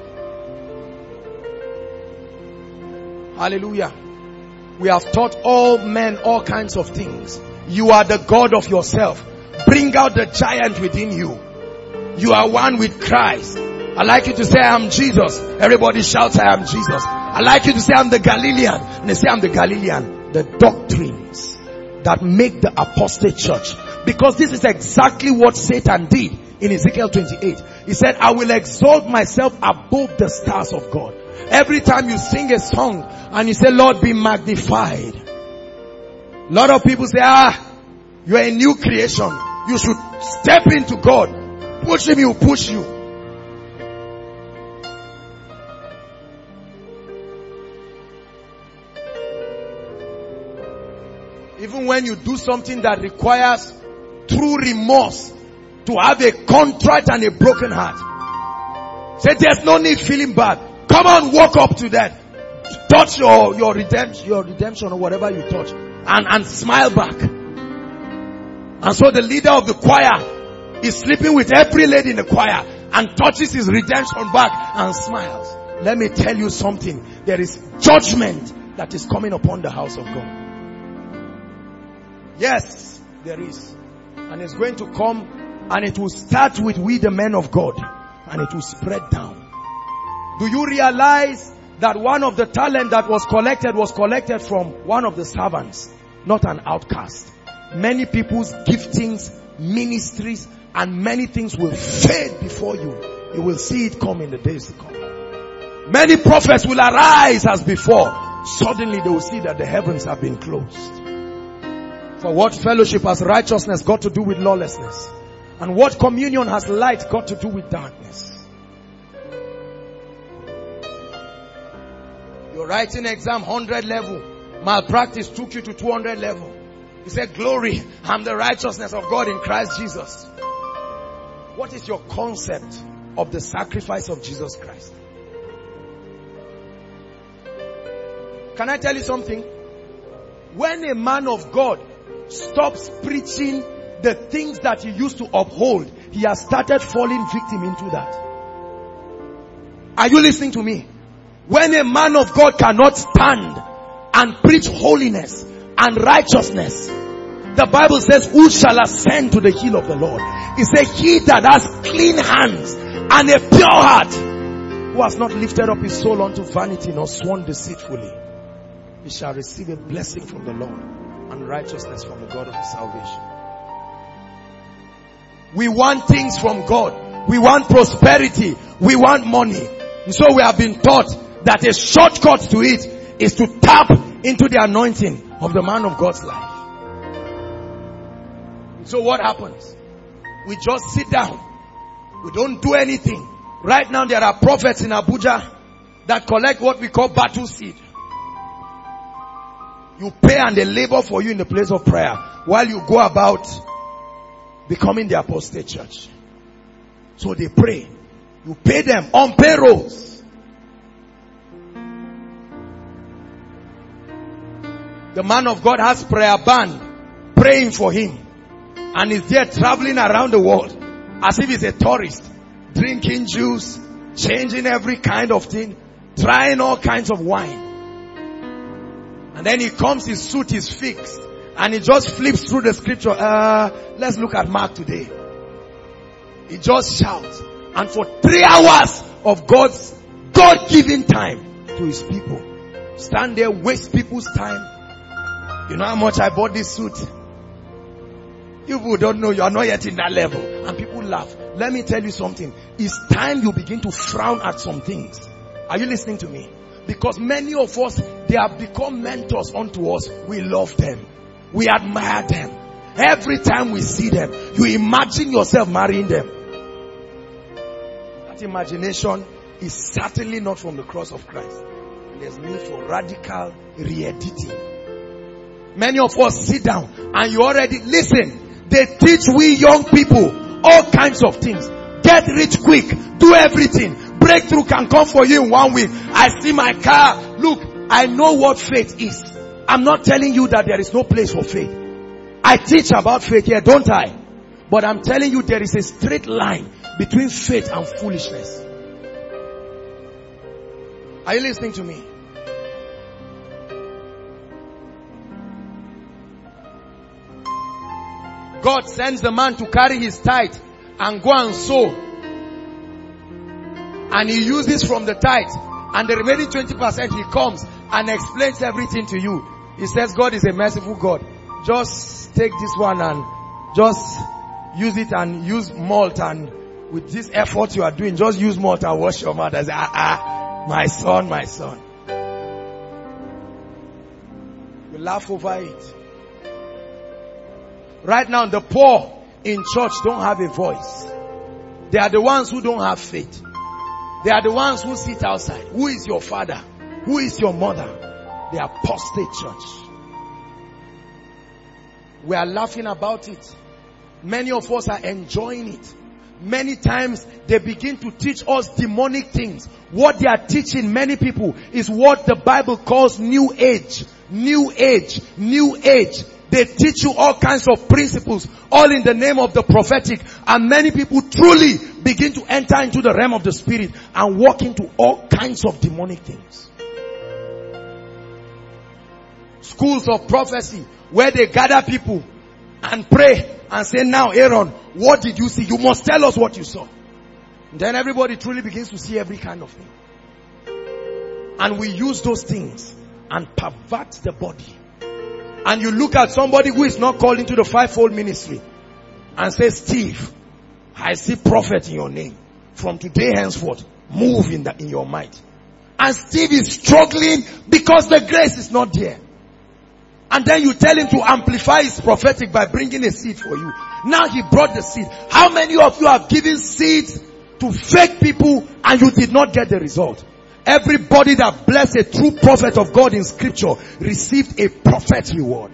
Hallelujah. We have taught all men all kinds of things. You are the God of yourself. Bring out the giant within you. You are one with Christ. I like you to say, I am Jesus. Everybody shouts, I am Jesus. I like you to say, I'm the Galilean. And they say, I'm the Galilean. The doctrines that make the apostate church. Because this is exactly what Satan did in Ezekiel twenty-eight. He said, I will exalt myself above the stars of God. Every time you sing a song and you say, Lord, be magnified. A lot of people say, ah, you are a new creation. You should step into God. Push him, he'll push you. Even when you do something that requires true remorse, to have a contrite and a broken heart. Say, there's no need feeling bad. Come on, walk up to that. Touch your, your redemption, your redemption or whatever you touch. And, and smile back. And so the leader of the choir is sleeping with every lady in the choir and touches his redemption back and smiles. Let me tell you something. There is judgment that is coming upon the house of God. Yes, there is. And it's going to come, and it will start with we the men of God, and it will spread down. Do you realize that one of the talent that was collected was collected from one of the servants, not an outcast? Many people's giftings, ministries, and many things will fade before you. You will see it come in the days to come. Many prophets will arise as before. Suddenly they will see that the heavens have been closed. For what fellowship has righteousness got to do with lawlessness? And what communion has light got to do with darkness? You're writing exam one hundred level. Malpractice took you to two hundred level. You said, glory, I'm the righteousness of God in Christ Jesus. What is your concept of the sacrifice of Jesus Christ? Can I tell you something? When a man of God stops preaching the things that he used to uphold, he has started falling victim into that. Are you listening to me? When a man of God cannot stand and preach holiness and righteousness, the Bible says, who shall ascend to the hill of the Lord? It says, he that has clean hands and a pure heart, who has not lifted up his soul unto vanity nor sworn deceitfully, he shall receive a blessing from the Lord and righteousness from the God of his salvation. We want things from God. We want prosperity. We want money. And so we have been taught that a shortcut to it is to tap into the anointing of the man of God's life. So what happens? We just sit down. We don't do anything. Right now there are prophets in Abuja that collect what we call battle seed. You pay and they labor for you in the place of prayer while you go about becoming the apostate church. So they pray. You pay them on payrolls. The man of God has prayer band praying for him, and is there traveling around the world as if he's a tourist. drinking juice, changing every kind of thing, trying all kinds of wine. And then he comes, his suit is fixed, and he just flips through the scripture. Uh, let's look at Mark today. He just shouts. And for three hours of God's God-given time to his people, stand there, waste people's time. You know how much I bought this suit? You who don't know, you are not yet in that level. And people laugh. Let me tell you something. It's time you begin to frown at some things. Are you listening to me? Because many of us, they have become mentors unto us. We love them. We admire them. Every time we see them, you imagine yourself marrying them. That imagination is certainly not from the cross of Christ. There's need for radical re-editing. Many of us sit down and you already, listen, they teach we young people all kinds of things. Get rich quick. Do everything. Breakthrough can come for you in one week. I see my car. Look, I know what faith is. I'm not telling you that there is no place for faith. I teach about faith here, don't I? But I'm telling you there is a straight line between faith and foolishness. Are you listening to me? God sends the man to carry his tithe and go and sow. And he uses from the tithe. And the remaining twenty percent he comes and explains everything to you. He says God is a merciful God. Just take this one and just use it and use malt, and with this effort you are doing, just use malt and wash your mouth and say, ah, ah, my son, my son. You laugh over it. Right now, the poor in church don't have a voice. They are the ones who don't have faith. They are the ones who sit outside. Who is your father? Who is your mother? The apostate church. We are laughing about it. Many of us are enjoying it. Many times they begin to teach us demonic things. What they are teaching many people is what the Bible calls new age. New age. New age. They teach you all kinds of principles, all in the name of the prophetic. And many people truly begin to enter into the realm of the spirit and walk into all kinds of demonic things. Schools of prophecy, where they gather people and pray and say, now Aaron, what did you see? You must tell us what you saw. And then everybody truly begins to see every kind of thing. And we use those things and pervert the body. And you look at somebody who is not called into the fivefold ministry and say, Steve, I see prophet in your name. From today henceforth, move in, the, in your might. And Steve is struggling because the grace is not there. And then you tell him to amplify his prophetic by bringing a seed for you. Now he brought the seed. How many of you have given seeds to fake people and you did not get the result? Everybody that blessed a true prophet of God in scripture received a prophet reward.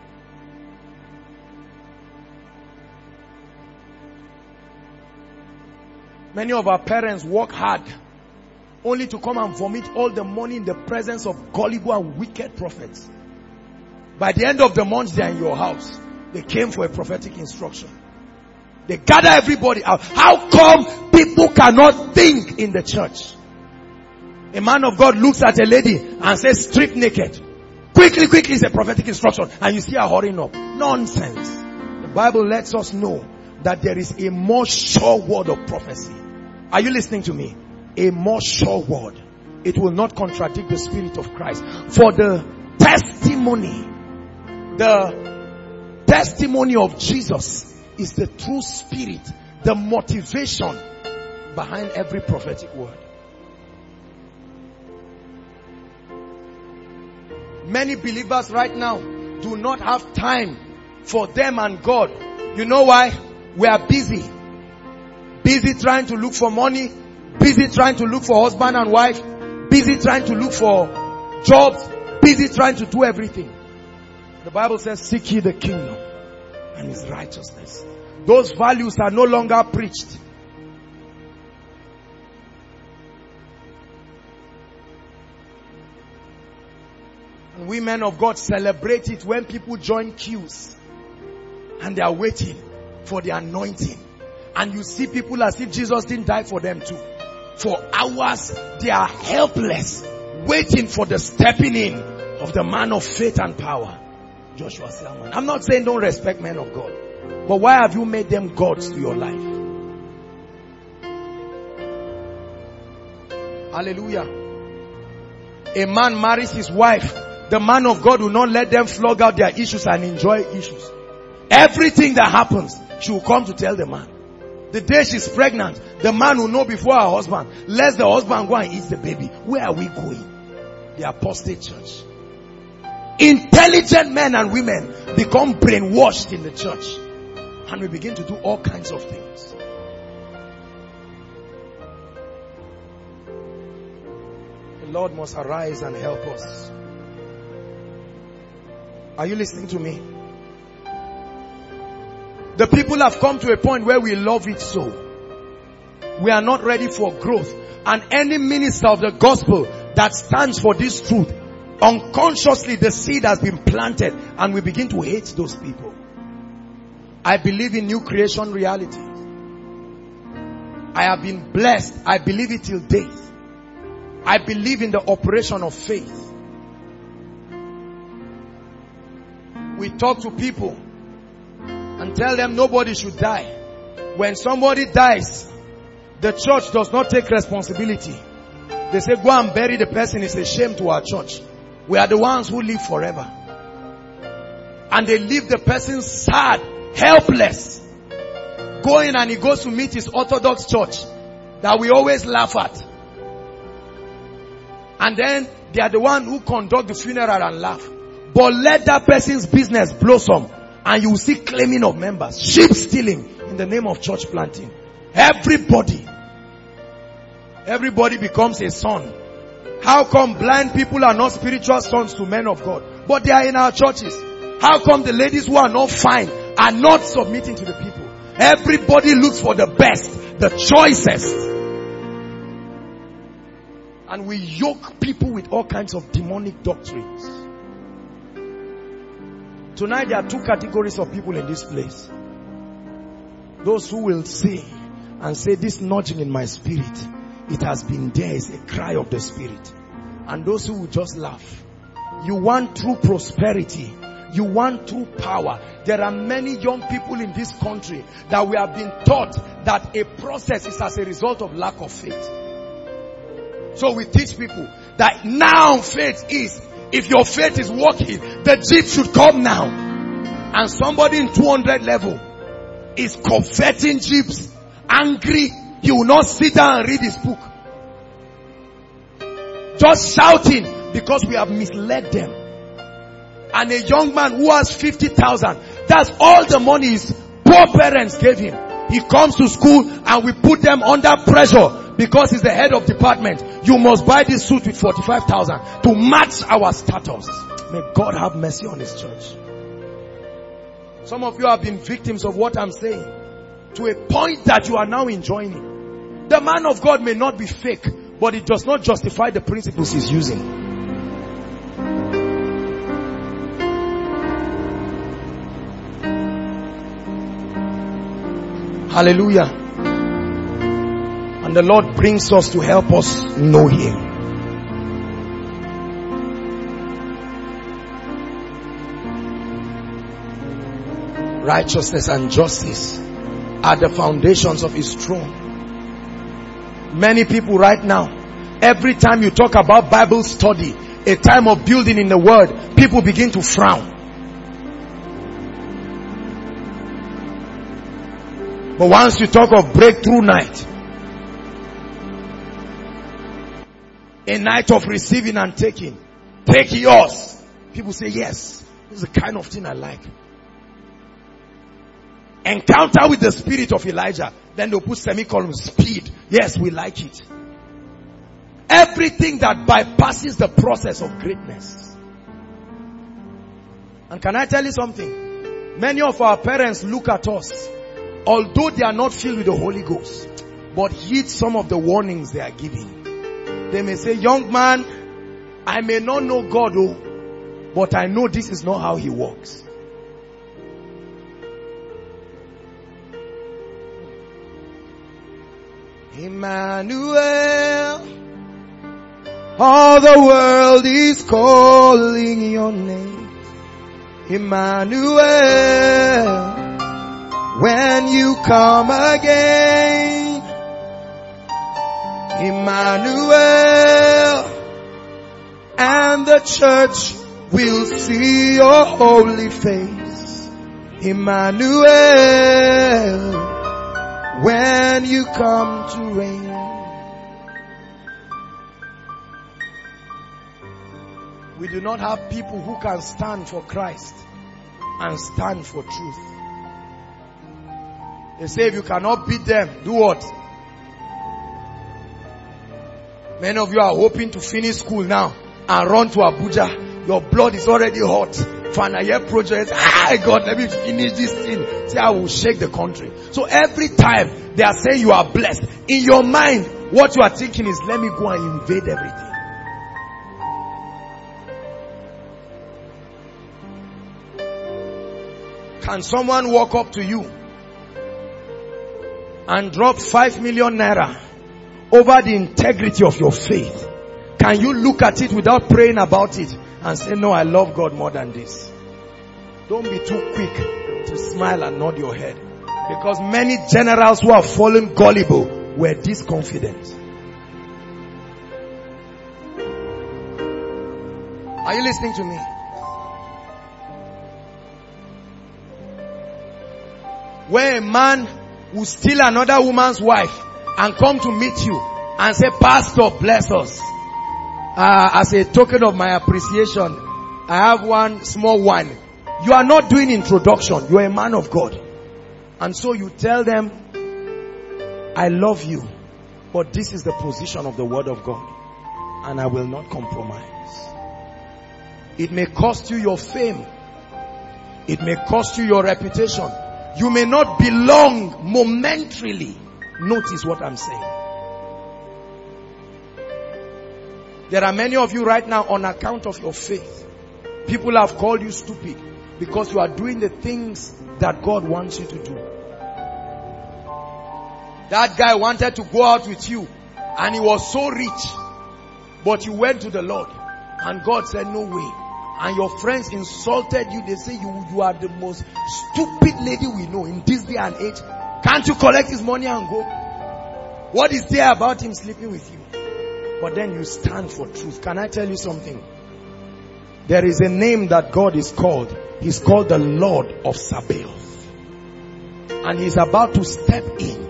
Many of our parents work hard only to come and vomit all the money in the presence of gullible and wicked prophets. By the end of the month, they are in your house. They came for a prophetic instruction. They gather everybody out. How come people cannot think in the church? A man of God looks at a lady and says, strip naked. Quickly, quickly is a prophetic instruction. And you see her hurrying up. Nonsense. The Bible lets us know that there is a more sure word of prophecy. Are you listening to me? A more sure word. It will not contradict the Spirit of Christ. For the testimony, the testimony of Jesus is the true spirit, the motivation behind every prophetic word. Many believers right now do not have time for them and God. You know why? We are busy. Busy trying to look for money. Busy trying to look for husband and wife. Busy trying to look for jobs. Busy trying to do everything. The Bible says, seek ye the kingdom and his righteousness. Those values are no longer preached. And we men of God celebrate it when people join queues and they are waiting for the anointing. And you see people as if Jesus didn't die for them too. For hours, they are helpless, waiting for the stepping in of the man of faith and power, Joshua Selman. I'm not saying don't respect men of God, but why have you made them gods to your life? Hallelujah. A man marries his wife. The man of God will not let them flog out their issues and enjoy issues. Everything that happens, she will come to tell the man. The day she's pregnant, the man will know before her husband. Let the husband go and eat the baby. Where are we going? The apostate church. Intelligent men and women become brainwashed in the church. And we begin to do all kinds of things. The Lord must arise and help us. Are you listening to me? The people have come to a point where we love it so. We are not ready for growth. And any minister of the gospel that stands for this truth, unconsciously the seed has been planted and we begin to hate those people. I believe in new creation reality. I have been blessed. I believe it till death. I believe in the operation of faith. We talk to people and tell them nobody should die. When somebody dies, the church does not take responsibility. They say, go and bury the person. It's a shame to our church. We are the ones who live forever. And they leave the person sad, helpless. Going and he goes to meet his Orthodox church that we always laugh at. And then they are the one who conduct the funeral and laugh. But let that person's business blossom and you will see claiming of members, sheep stealing in the name of church planting. Everybody, everybody becomes a son. How come blind people are not spiritual sons to men of God, but they are in our churches? How come the ladies who are not fine are not submitting to the people? Everybody looks for the best, the choicest. And we yoke people with all kinds of demonic doctrines. Tonight there are two categories of people in this place. Those who will see and say, this nudging in my spirit, it has been there, it's a cry of the spirit. And those who will just laugh. You want true prosperity. You want true power. There are many young people in this country that we have been taught that a process is as a result of lack of faith. So we teach people that now faith is, if your faith is working, the jeep should come now. And somebody in two hundred level is coveting jeeps, angry. He will not sit down and read his book. Just shouting because we have misled them. And a young man who has fifty thousand, that's all the money his poor parents gave him. He comes to school and we put them under pressure. Because he's the head of department, you must buy this suit with forty-five thousand to match our status. May God have mercy on his church. Some of you have been victims of what I'm saying, to a point that you are now enjoying it. The man of God may not be fake, but it does not justify the principles he's using. Hallelujah. And the Lord brings us to help us know Him. Righteousness and justice are the foundations of His throne. Many people right now, every time you talk about Bible study, a time of building in the Word, people begin to frown. But once you talk of breakthrough night, a night of receiving and taking, take yours, people say, yes, this is the kind of thing I like. Encounter with the spirit of Elijah, then they'll put semicolon, speed. Yes, we like it. Everything that bypasses the process of greatness. And can I tell you something? Many of our parents look at us, although they are not filled with the Holy Ghost, but heed some of the warnings they are giving. They may say, young man, I may not know God, oh, but I know this is not how He works. Emmanuel, all the world is calling your name. Emmanuel, when you come again. Emmanuel, and the church will see your holy face. Emmanuel, when you come to reign. We do not have people who can stand for Christ and stand for truth. They say if you cannot beat them, do what? Many of you are hoping to finish school now and run to Abuja. Your blood is already hot. For an year project, ah God, let me finish this thing. Say I will shake the country. So every time they are saying you are blessed, in your mind, what you are thinking is, let me go and invade everything. Can someone walk up to you and drop five million naira over the integrity of your faith? Can you look at it without praying about it and say, no, I love God more than this? Don't be too quick to smile and nod your head, because many generals who have fallen gullible were this confident. Are you listening to me? Where a man will steal another woman's wife and come to meet you and say, Pastor, bless us. Uh, as a token of my appreciation, I have one small wine. You are not doing introduction. You are a man of God. And so you tell them, I love you, but this is the position of the word of God, and I will not compromise. It may cost you your fame. It may cost you your reputation. You may not belong momentarily. Notice what I'm saying. There are many of you right now, on account of your faith, people have called you stupid because you are doing the things that God wants you to do. That guy wanted to go out with you and he was so rich, but you went to the Lord and God said no way. And your friends insulted you. They say you, you are the most stupid lady we know in this day and age. Can't you collect his money and go? What is there about him sleeping with you? But then you stand for truth. Can I tell you something? There is a name that God is called. He's called the Lord of Sabaoth. And he's about to step in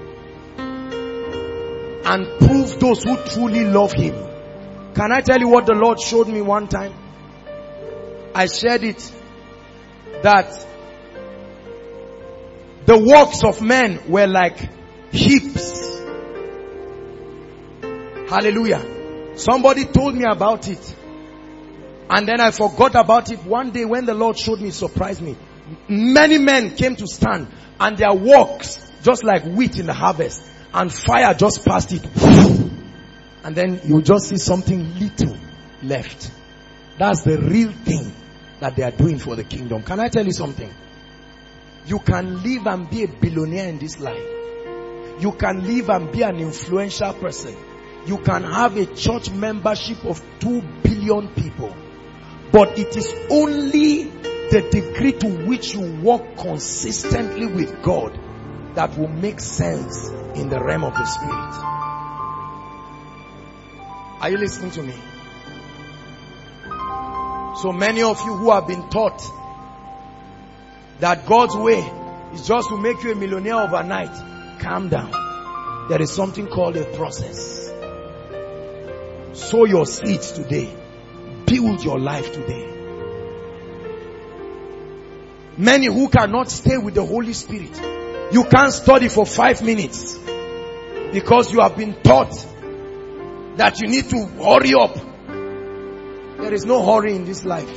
and prove those who truly love him. Can I tell you what the Lord showed me one time? I shared it, that the works of men were like heaps. Hallelujah. Somebody told me about it, and then I forgot about it. One day when the Lord showed me, it surprised me. Many men came to stand, and their works just like wheat in the harvest, and fire just passed it, and then you just see something little left. That's the real thing that they are doing for the kingdom. Can I tell you something? You can live and be a billionaire in this life. You can live and be an influential person. You can have a church membership of two billion people. But it is only the degree to which you walk consistently with God that will make sense in the realm of the Spirit. Are you listening to me? So many of you who have been taught that God's way is just to make you a millionaire overnight, calm down. There is something called a process. Sow your seeds today. Build your life today. Many who cannot stay with the Holy Spirit. You can't study for five minutes because you have been taught that you need to hurry up. There is no hurry in this life.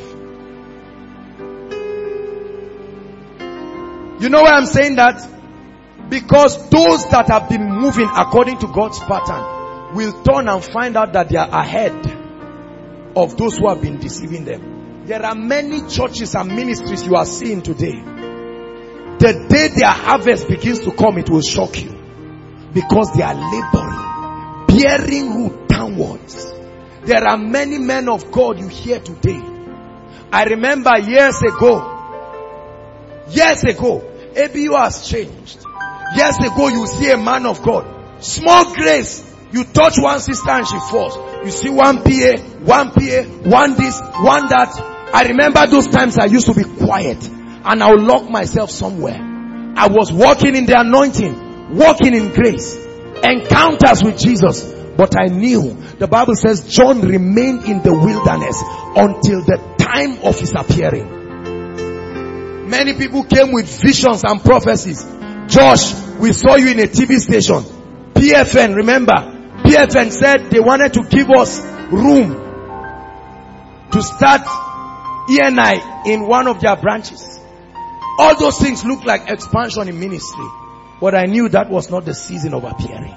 You know why I'm saying that? Because those that have been moving according to God's pattern will turn and find out that they are ahead of those who have been deceiving them. There are many churches and ministries you are seeing today. The day their harvest begins to come, it will shock you. Because they are laboring, bearing root downwards. There are many men of God you hear today. I remember years ago, years ago, A B U has changed. Years ago, you see a man of God, small grace, you touch one sister and she falls. You see one P A, one P A, one this, one that. I remember those times I used to be quiet and I would lock myself somewhere. I was walking in the anointing, walking in grace, encounters with Jesus. But I knew, the Bible says John remained in the wilderness until the time of his appearing. Many people came with visions and prophecies. Josh, we saw you in a T V station. P F N, remember? P F N said they wanted to give us room to start E N I in one of their branches. All those things look like expansion in ministry. But I knew that was not the season of appearing.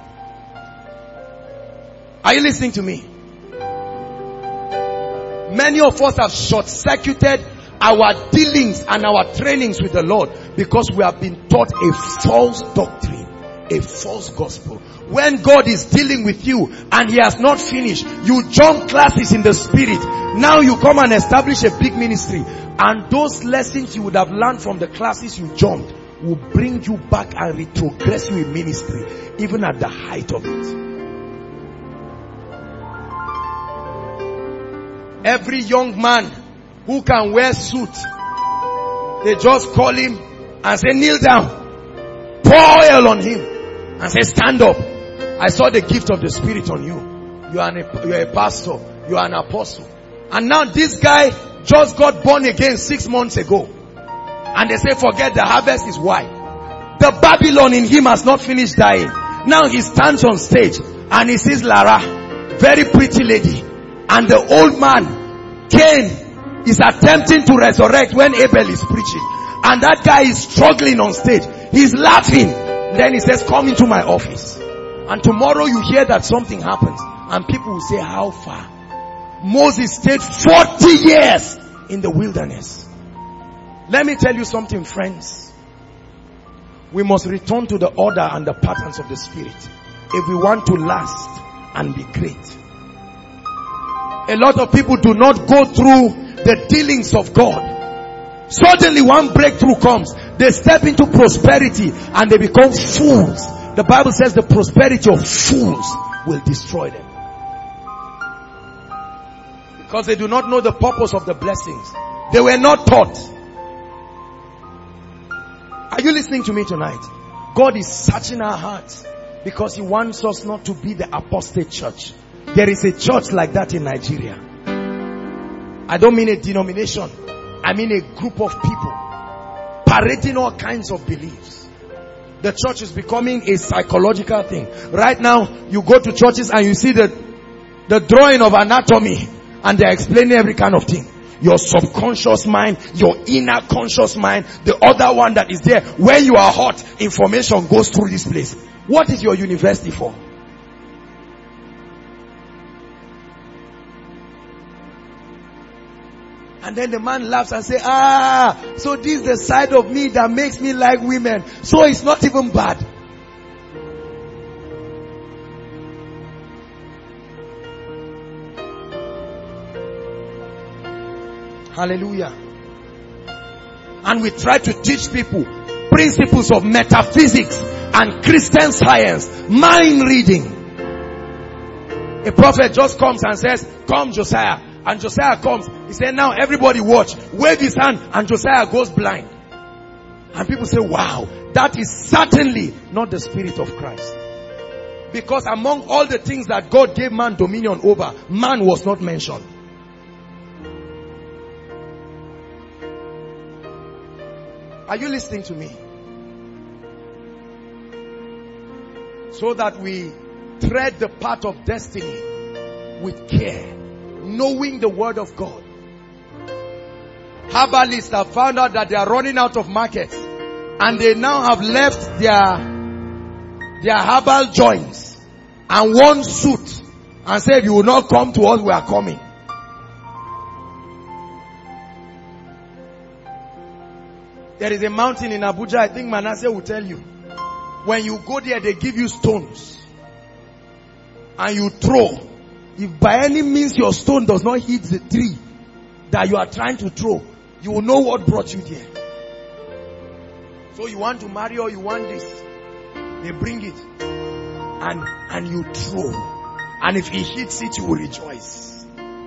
Are you listening to me? Many of us have short-circuited our dealings and our trainings with the Lord because we have been taught a false doctrine, a false gospel. When God is dealing with you and He has not finished, you jump classes in the spirit. Now you come and establish a big ministry, and those lessons you would have learned from the classes you jumped will bring you back and retrogress you in ministry, even at the height of it. Every young man who can wear suit, they just call him and say, kneel down, pour oil on him and say, stand up. I saw the gift of the Spirit on you. You are, an, you are a pastor. You are an apostle. And now this guy just got born again six months ago. And they say, forget, the harvest is wide. The Babylon in him has not finished dying. Now he stands on stage and he sees Lara, very pretty lady. And the old man, Cain, is attempting to resurrect when Abel is preaching. And that guy is struggling on stage. He's laughing. Then he says, come into my office. And tomorrow you hear that something happens. And people will say, how far? Moses stayed forty years in the wilderness. Let me tell you something, friends. We must return to the order and the patterns of the Spirit if we want to last and be great. A lot of people do not go through the dealings of God. Suddenly one breakthrough comes. They step into prosperity and they become fools. The Bible says the prosperity of fools will destroy them. Because they do not know the purpose of the blessings. They were not taught. Are you listening to me tonight? God is searching our hearts because He wants us not to be the apostate church. There is a church like that in Nigeria. I don't mean a denomination. I mean a group of people parading all kinds of beliefs. The church is becoming a psychological thing. Right now, you go to churches and you see the, the drawing of anatomy and they're explaining every kind of thing. Your subconscious mind, your inner conscious mind, the other one that is there. When you are hot, information goes through this place. What is your university for? And then the man laughs and says, ah, so this is the side of me that makes me like women. So it's not even bad. Hallelujah. And we try to teach people principles of metaphysics and Christian science, mind reading. A prophet just comes and says, come Josiah. And Josiah comes. He said, now everybody watch. Wave his hand and Josiah goes blind. And people say, wow, that is certainly not the Spirit of Christ. Because among all the things that God gave man dominion over, man was not mentioned. Are you listening to me? So that we tread the path of destiny with care, knowing the word of God. Herbalists have found out that they are running out of markets, and they now have left their their herbal joints and one suit and said, if you will not come to us, we are coming. There is a mountain in Abuja, I think Manasseh will tell you. When you go there, they give you stones. And you throw. If by any means your stone does not hit the tree that you are trying to throw, you will know what brought you there. So you want to marry or you want this. They bring it. And, and you throw. And if he hits it, you will rejoice.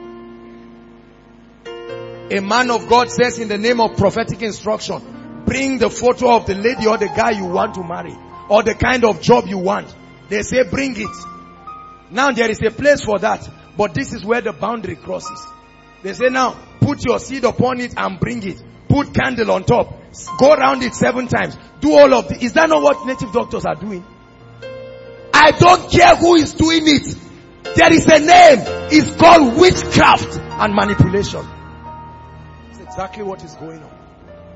A man of God says in the name of prophetic instruction, bring the photo of the lady or the guy you want to marry. Or the kind of job you want. They say bring it. Now there is a place for that. But this is where the boundary crosses. They say now, put your seed upon it and bring it. Put candle on top. Go around it seven times. Do all of this. Is that not what native doctors are doing? I don't care who is doing it. There is a name. It's called witchcraft and manipulation. It's exactly what is going on.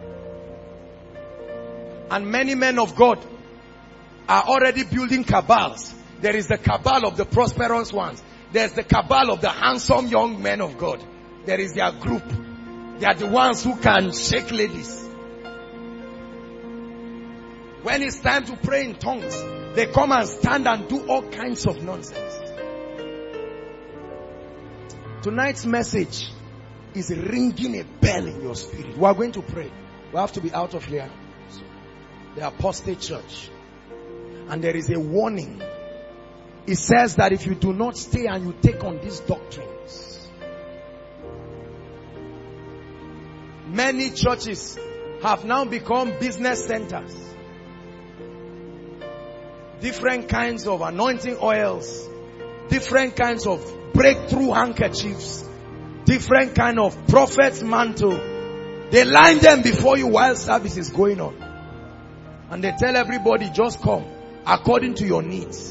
And many men of God are already building cabals. There is the cabal of the prosperous ones. There's the cabal of the handsome young men of God. There is their group. They are the ones who can shake ladies. When it's time to pray in tongues, they come and stand and do all kinds of nonsense. Tonight's message is ringing a bell in your spirit. We are going to pray. We have to be out of here. The apostate church. And there is a warning. It says that if you do not stay and you take on these doctrines, many churches have now become business centers. Different kinds of anointing oils, different kinds of breakthrough handkerchiefs, different kind of prophet's mantle. They line them before you while service is going on. And they tell everybody, just come according to your needs.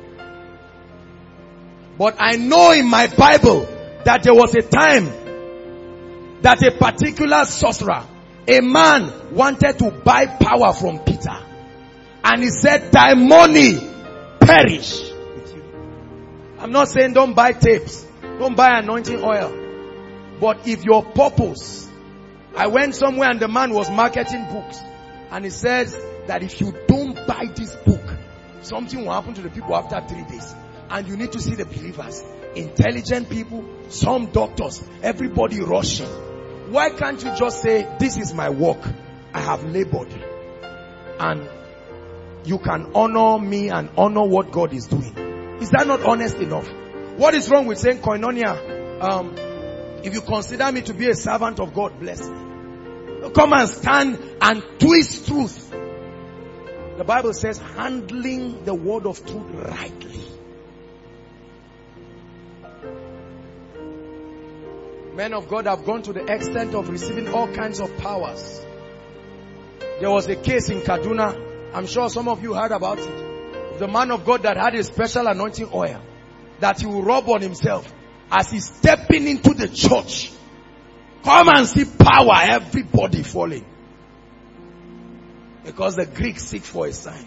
But I know in my Bible that there was a time that a particular sorcerer, a man wanted to buy power from Peter. And he said, thy money perish with you. I'm not saying don't buy tapes. Don't buy anointing oil. But if your purpose, I went somewhere and the man was marketing books. And he says that if you don't buy this book, something will happen to the people after three days. And you need to see the believers. Intelligent people, some doctors, everybody rushing. Why can't you just say, this is my work. I have labored. And you can honor me and honor what God is doing. Is that not honest enough? What is wrong with saying, Koinonia, um, if you consider me to be a servant of God, bless me. Come and stand and twist truth. The Bible says, handling the word of truth rightly. Men of God have gone to the extent of receiving all kinds of powers. There was a case in Kaduna. I'm sure some of you heard about it. The man of God that had a special anointing oil that he will rub on himself as he's stepping into the church. Come and see power, everybody falling. Because the Greeks seek for a sign.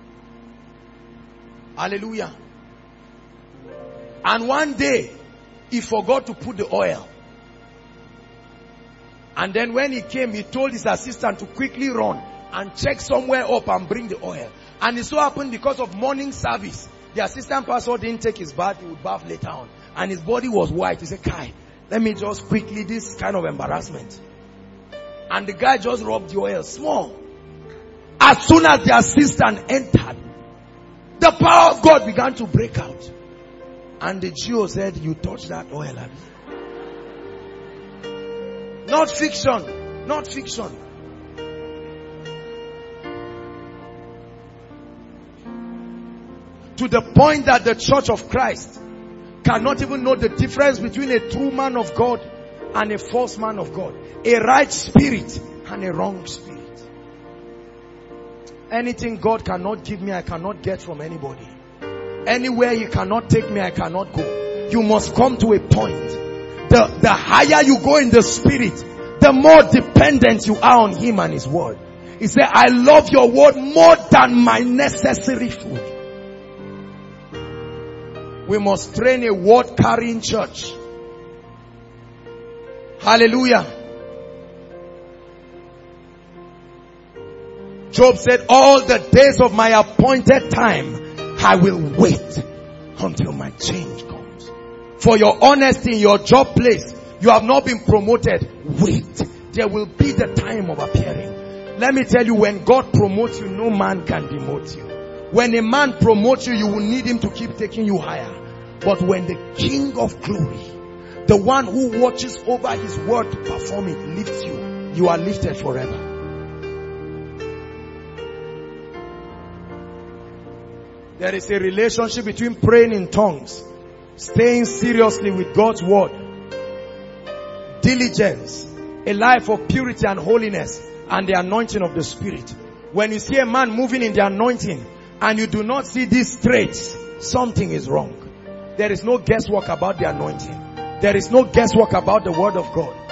Hallelujah. And one day, he forgot to put the oil. And then when he came, he told his assistant to quickly run and check somewhere up and bring the oil. And it so happened because of morning service, the assistant pastor didn't take his bath, he would bath later on. And his body was white. He said, Kai, let me just quickly, this kind of embarrassment. And the guy just rubbed the oil small. As soon as the assistant entered, the power of God began to break out. And the Jew said, you touched that oil, Abby. Not fiction. Not fiction. To the point that the Church of Christ cannot even know the difference between a true man of God and a false man of God. A right spirit and a wrong spirit. Anything God cannot give me, I cannot get from anybody. Anywhere He cannot take me, I cannot go. You must come to a point. The, the higher you go in the spirit, the more dependent you are on Him and His word. He said, I love your word more than my necessary food. We must train a word carrying church. Hallelujah. Job said, all the days of my appointed time, I will wait until my change comes. For your honesty in your job place, you have not been promoted. Wait. There will be the time of appearing. Let me tell you, when God promotes you, no man can demote you. When a man promotes you, you will need him to keep taking you higher. But when the King of glory, the one who watches over his word to perform it, lifts you, you are lifted forever. There is a relationship between praying in tongues, staying seriously with God's word, diligence, a life of purity and holiness, and the anointing of the Spirit. When you see a man moving in the anointing and you do not see these traits, something is wrong. There is no guesswork about the anointing. There is no guesswork about the word of God.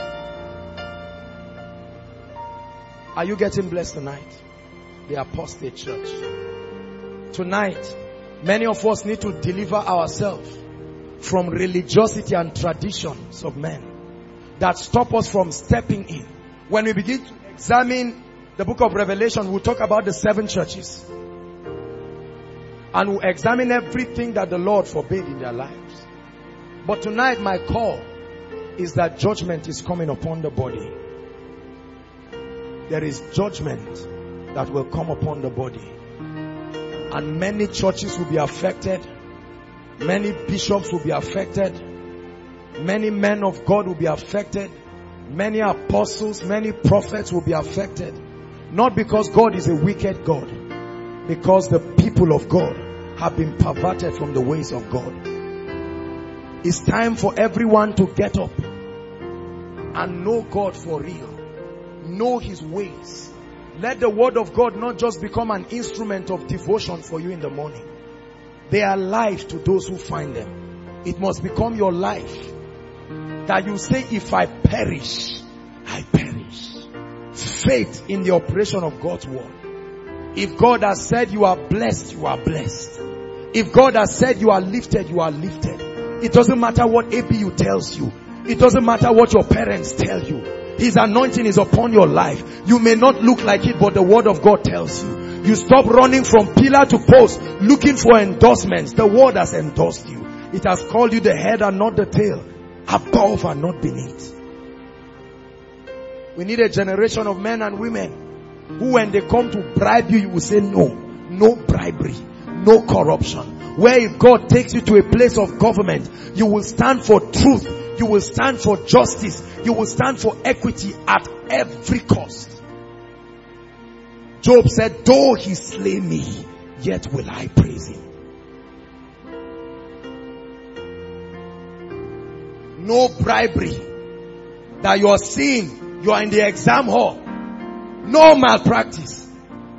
Are you getting blessed tonight? The apostate church. Tonight, many of us need to deliver ourselves from religiosity and traditions of men that stop us from stepping in. When we begin to examine the book of Revelation, we'll talk about the seven churches. And we'll examine everything that the Lord forbade in their lives. But tonight my call is that judgment is coming upon the body. There is judgment that will come upon the body. And many churches will be affected. Many bishops will be affected. Many men of God will be affected. Many apostles, many prophets will be affected. Not because God is a wicked God. Because the people of God have been perverted from the ways of God. It's time for everyone to get up and know God for real. Know his ways. Let the word of God not just become an instrument of devotion for you in the morning. They are life to those who find them. It must become your life. That you say, if I perish, I perish. Faith in the operation of God's word. If God has said you are blessed, you are blessed. If God has said you are lifted, you are lifted. It doesn't matter what A B U tells you. It doesn't matter what your parents tell you. His anointing is upon your life. You may not look like it, but the word of God tells you. You stop running from pillar to post, looking for endorsements. The word has endorsed you. It has called you the head and not the tail, above and not beneath. We need a generation of men and women who, when they come to bribe you, you will say no. No bribery, no corruption. Where if God takes you to a place of government, you will stand for truth. You will stand for justice. You will stand for equity at every cost. Job said, though he slay me, yet will I praise him. No bribery. That you are seeing, you are in the exam hall. No malpractice.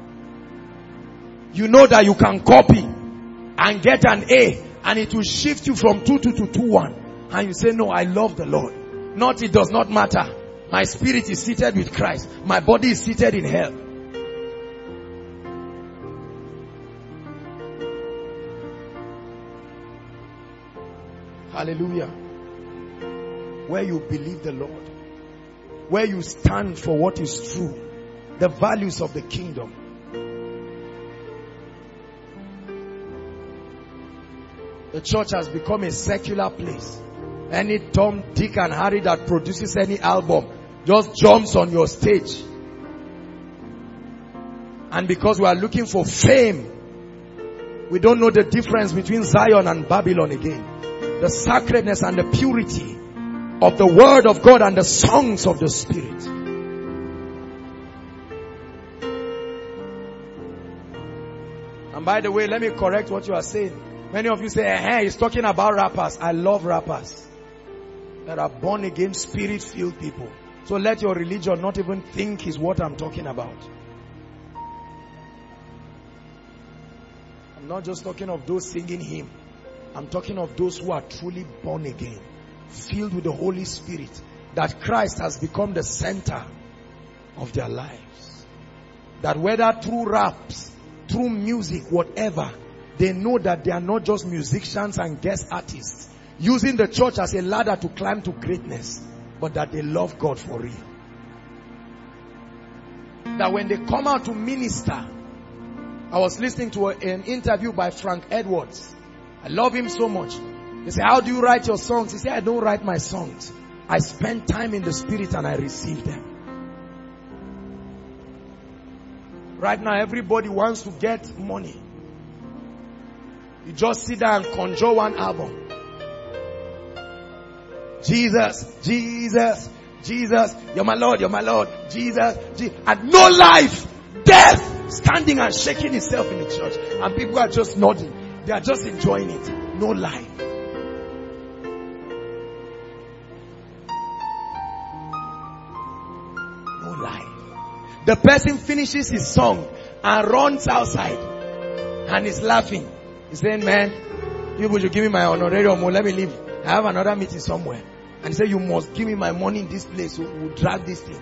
You know that you can copy and get an A, and it will shift you from two two to two one. And you say, no, I love the Lord. Not, it does not matter. My spirit is seated with Christ. My body is seated in hell. Hallelujah. Where you believe the Lord. Where you stand for what is true. The values of the kingdom. The church has become a secular place. Any Tom, Dick and Harry that produces any album just jumps on your stage. And because we are looking for fame, we don't know the difference between Zion and Babylon again. The sacredness and the purity of the word of God and the songs of the Spirit. And by the way, let me correct what you are saying. Many of you say, hey, he's talking about rappers. I love rappers that are born again, spirit filled people. So let your religion not even think is what I'm talking about. I'm not just talking of those singing hymn. I'm talking of those who are truly born again, filled with the Holy Spirit, that Christ has become the center of their lives. That whether through raps, through music, whatever, they know that they are not just musicians and guest artists, using the church as a ladder to climb to greatness, but that they love God for real. that when they come out to minister, I was listening to a, an interview by Frank Edwards. I love him so much. They say, how do you write your songs? He said, I don't write my songs. I spend time in the spirit and I receive them. Right now, everybody wants to get money. You just sit there and conjure one album. Jesus, Jesus, Jesus, you're my Lord, you're my Lord, Jesus, Jesus, and no life, death, standing and shaking himself in the church. And people are just nodding. They are just enjoying it. No life. No life. The person finishes his song and runs outside and is laughing. He's saying, man, you should give me my honorarium or let me leave. I have another meeting somewhere. And he said, you must give me my money in this place. So we'll drag this thing.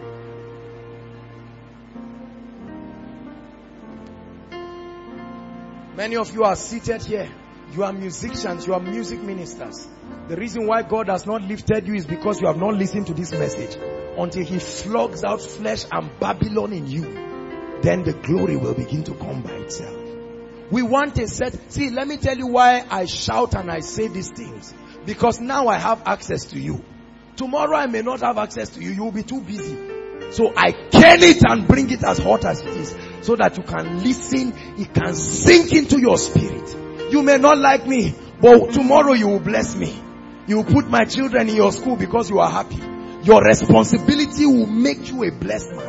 Many of you are seated here. You are musicians. You are music ministers. The reason why God has not lifted you is because you have not listened to this message. Until he flogs out flesh and Babylon in you, then the glory will begin to come by itself. We want a set. See, let me tell you why I shout and I say these things. Because now I have access to you. Tomorrow I may not have access to you. You will be too busy. So I can it and bring it as hot as it is. So that you can listen. It can sink into your spirit. You may not like me. But tomorrow you will bless me. You will put my children in your school because you are happy. Your responsibility will make you a blessed man.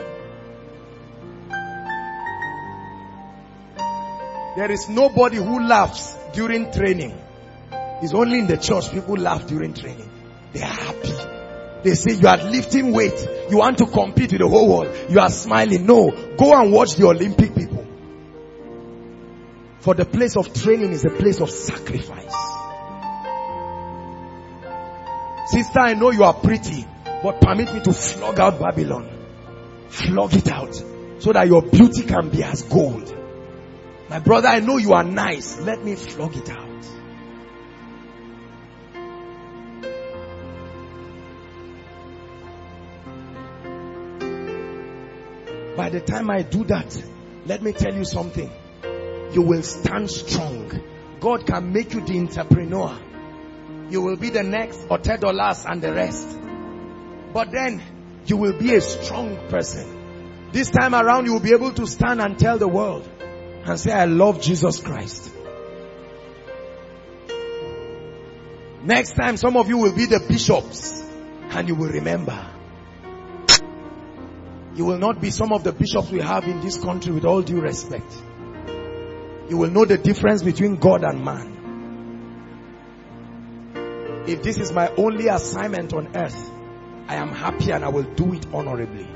There is nobody who laughs during training. It's only in the church people laugh during training. They are happy. They say you are lifting weight. You want to compete with the whole world. You are smiling. No. Go and watch the Olympic people. For the place of training is a place of sacrifice. Sister, I know you are pretty, but permit me to flog out Babylon. Flog it out so that your beauty can be as gold. My brother, I know you are nice. Let me flog it out. By the time I do that, let me tell you something. You will stand strong. God can make you the entrepreneur. You will be the next Otedolas and the rest. But then, you will be a strong person. This time around, you will be able to stand and tell the world and say, I love Jesus Christ. Next time, some of you will be the bishops and you will remember. You will not be some of the bishops we have in this country, with all due respect. You will know the difference between God and man. If this is my only assignment on earth, I am happy and I will do it honorably.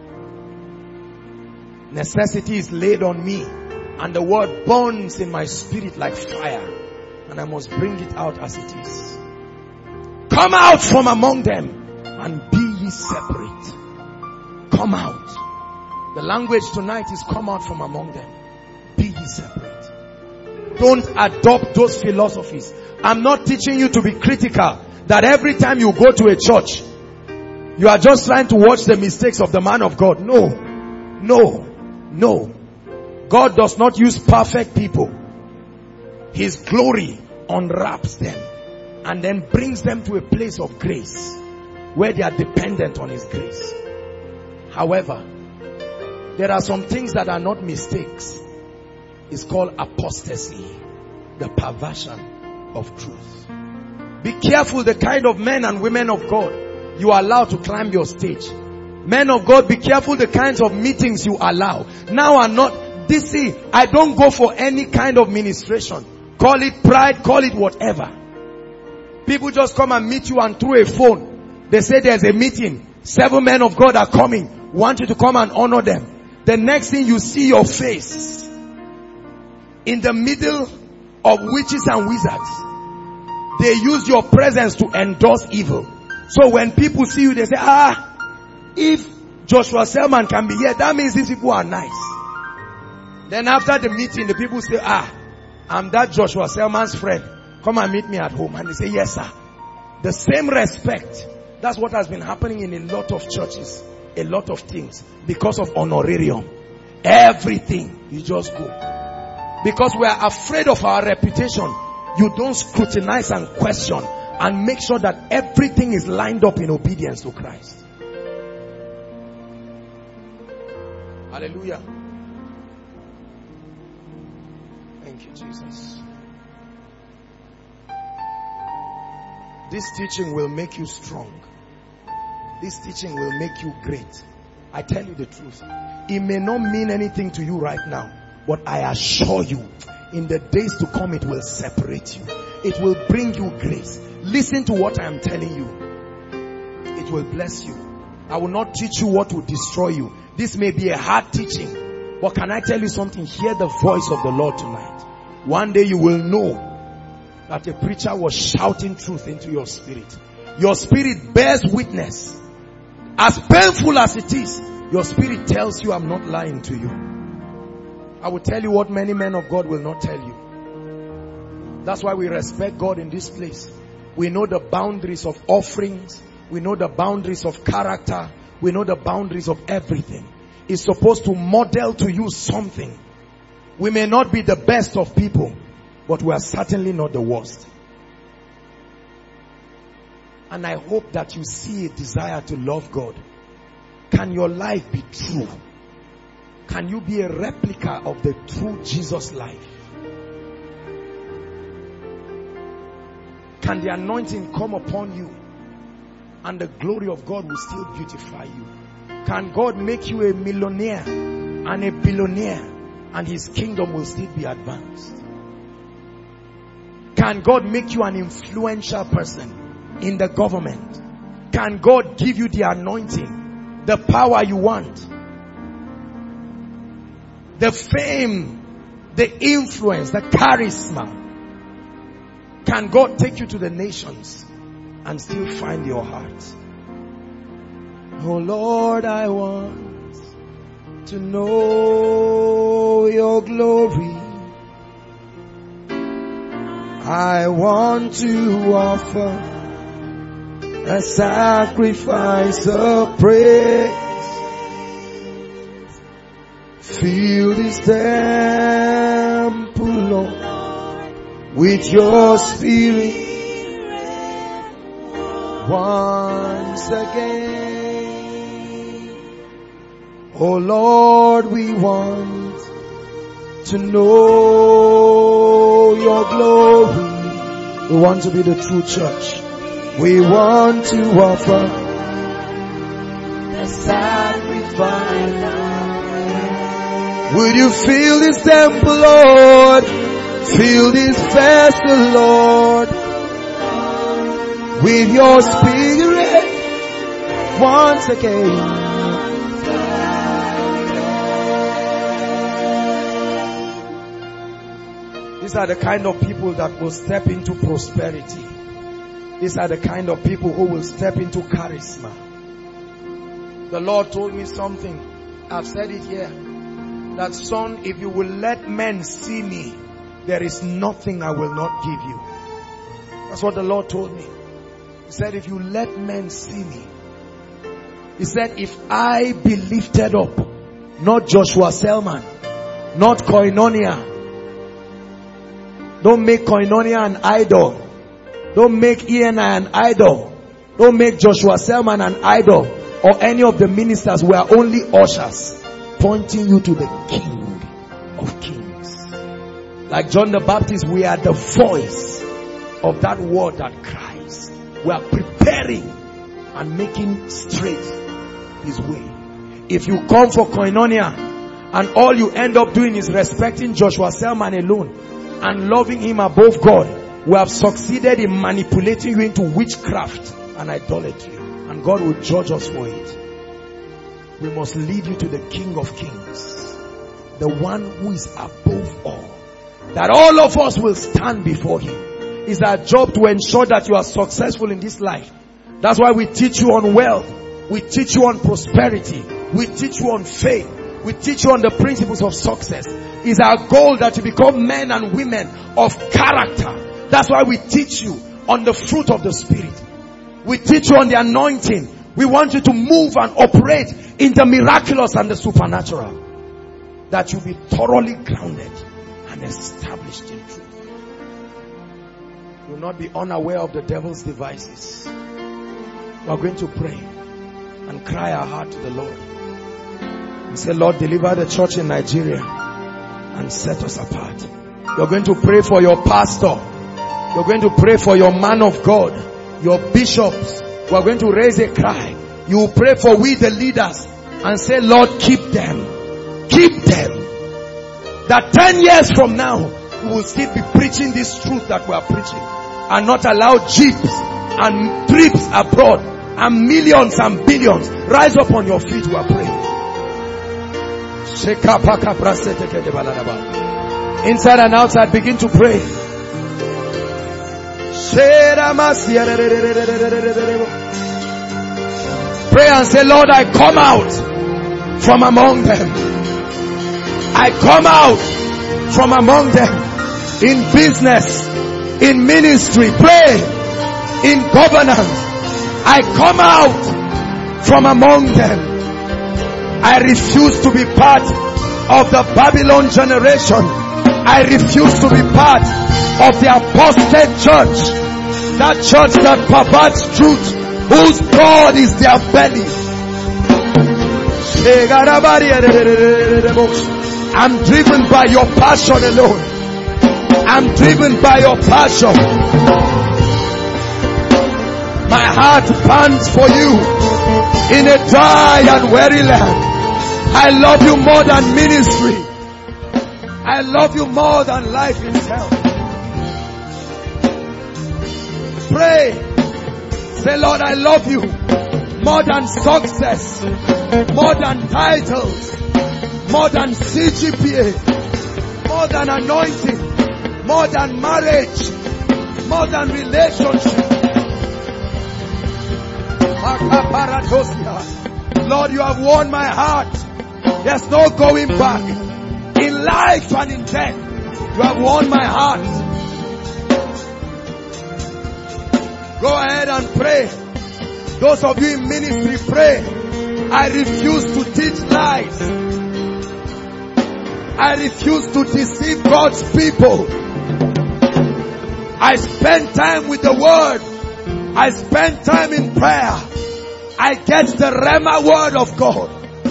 Necessity is laid on me and the word burns in my spirit like fire, and I must bring it out as it is. Come out from among them and be ye separate. Come out. The language tonight is come out from among them. Be ye separate. Don't adopt those philosophies. I'm not teaching you to be critical. That every time you go to a church, you are just trying to watch the mistakes of the man of God. No. No. No. God does not use perfect people. His glory unwraps them and then brings them to a place of grace where they are dependent on His grace. However, there are some things that are not mistakes. It's called apostasy, the perversion of truth. Be careful the kind of men and women of God you allow to climb your stage. Men of God, be careful the kinds of meetings you allow. Now are not, this see, I don't go for any kind of ministration. Call it pride, call it whatever. People just come and meet you and through a phone, they say there's a meeting. Seven men of God are coming. Want you to come and honor them. The next thing you see your face in the middle of witches and wizards. They use your presence to endorse evil. So when people see you, they say, ah, if Joshua Selman can be here, that means these people are nice. Then after the meeting, the people say, ah, I'm that Joshua Selman's friend. Come and meet me at home. And they say, yes, sir. The same respect. That's what has been happening in a lot of churches. a lot of things because of honorarium. Everything, you just go. Because we are afraid of our reputation, you don't scrutinize and question and make sure that everything is lined up in obedience to Christ. Hallelujah. Thank you, Jesus. This teaching will make you strong. This teaching will make you great. I tell you the truth. It may not mean anything to you right now, but I assure you, in the days to come, it will separate you. It will bring you grace. Listen to what I am telling you. It will bless you. I will not teach you what will destroy you. This may be a hard teaching, but can I tell you something? Hear the voice of the Lord tonight. One day you will know that a preacher was shouting truth into your spirit. Your spirit bears witness. As painful as it is, your spirit tells you, I'm not lying to you. I will tell you what many men of God will not tell you. That's why we respect God in this place. We know the boundaries of offerings. We know the boundaries of character. We know the boundaries of everything. It's supposed to model to you something. We may not be the best of people, but we are certainly not the worst. And I hope that you see a desire to love God. Can your life be true? Can you be a replica of the true Jesus life? Can the anointing come upon you and the glory of God will still beautify you? Can God make you a millionaire and a billionaire and his kingdom will still be advanced? Can God make you an influential person in the government? Can God give you the anointing, the power you want, the fame, the influence, the charisma? Can God take you to the nations and still find your heart? Oh Lord, I want to know your glory. I want to offer a sacrifice of praise. Fill this temple, Lord, with your spirit once again. Oh Lord, we want to know your glory. We want to be the true church. We want to offer a sacrifice. Would you fill this temple, Lord? Fill this vessel, Lord, with your spirit once again. These are the kind of people that will step into prosperity. These are the kind of people who will step into charisma. The Lord told me something. I've said it here. That son, if you will let men see me, there is nothing I will not give you. That's what the Lord told me. He said, if you let men see me. He said, if I be lifted up, not Joshua Selman, not Koinonia. Don't make Koinonia an idol. Don't make E N I an idol. Don't make Joshua Selman an idol. Or any of the ministers. We are only ushers, pointing you to the King of Kings. Like John the Baptist, we are the voice of that word that cries. We are preparing and making straight his way. If you come for Koinonia and all you end up doing is respecting Joshua Selman alone and loving him above God, we have succeeded in manipulating you into witchcraft and idolatry, and God will judge us for it. We must lead you to the King of Kings, the one who is above all, that all of us will stand before him. It's our job to ensure that you are successful in this life. That's why we teach you on wealth, we teach you on prosperity, we teach you on faith, we teach you on the principles of success. It's our goal that you become men and women of character. That's why we teach you on the fruit of the Spirit. We teach you on the anointing. We want you to move and operate in the miraculous and the supernatural. That you be thoroughly grounded and established in truth. You will not be unaware of the devil's devices. We are going to pray and cry our heart to the Lord. And say, Lord, deliver the church in Nigeria and set us apart. You're going to pray for your pastor. You're going to pray for your man of God, your bishops. We are going to raise a cry. You will pray for we the leaders and say, Lord, keep them. Keep them. That ten years from now, we will still be preaching this truth that we are preaching. And not allow jeeps and trips abroad and millions and billions. Rise up on your feet, we are praying. Inside and outside, begin to pray. Pray and say, Lord, I come out from among them. I come out from among them in business, in ministry, pray, in governance. I come out from among them. I refuse to be part of the Babylon generation. I refuse to be part of the apostate church. That church that perverts truth, whose God is their belly. I'm driven by your passion alone. I'm driven by your passion. My heart pants for you in a dry and weary land. I love you more than ministry. I love you more than life itself. Pray. Say, Lord, I love you more than success, more than titles, more than C G P A, more than anointing, more than marriage, more than relationship. Lord, you have won my heart. There's no going back. In life and in death, you have won my heart. Go ahead and pray. Those of you in ministry, pray. I refuse to teach lies. I refuse to deceive God's people. I spend time with the word. I spend time in prayer. I get the Rhema word of God.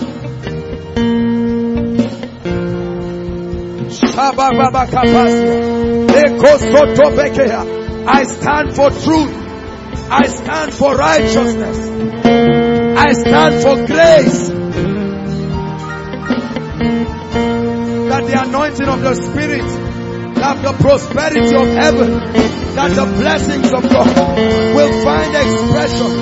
I stand for truth. I stand for righteousness. I stand for grace. That the anointing of the Spirit, that the prosperity of heaven, that the blessings of God will find expression.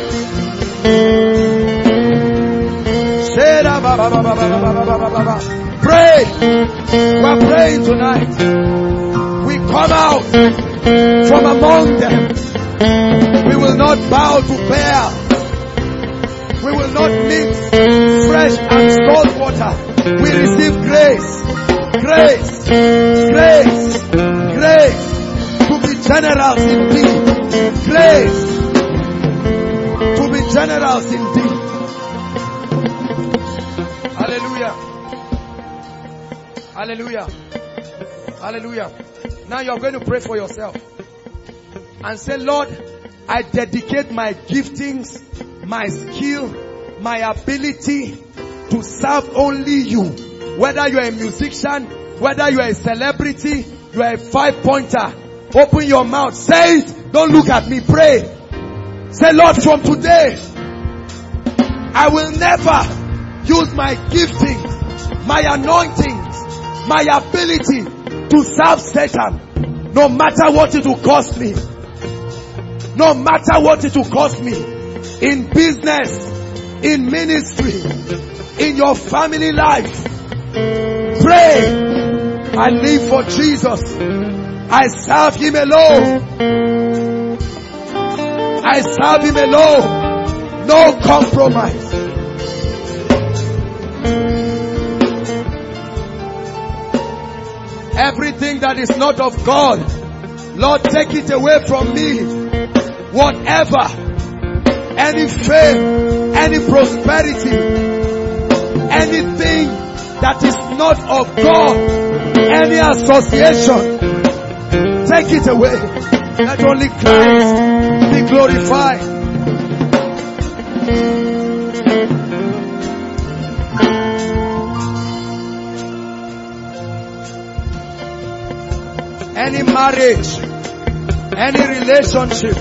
Pray. We are praying tonight. We come out from among them. We will not bow to Baal. We will not mix fresh and salt water. We receive grace. Grace. Grace. Grace. To be generous indeed. Grace. To be generous indeed. Hallelujah. Hallelujah. Hallelujah. Now you are going to pray for yourself. And say, Lord, I dedicate my giftings, my skill, my ability to serve only you. Whether you are a musician, whether you are a celebrity, you are a five-pointer. Open your mouth. Say it. Don't look at me. Pray. Say, Lord, from today, I will never use my giftings, my anointings, my ability to serve Satan. No matter what it will cost me. No matter what it will cost me. In business, in ministry, in your family life. Pray. I live for Jesus. I serve Him alone. I serve Him alone. No compromise. Everything that is not of God, Lord, take it away from me. Whatever, any fame, any prosperity, anything that is not of God, any association, take it away. Let only Christ be glorified. Any marriage, any relationship,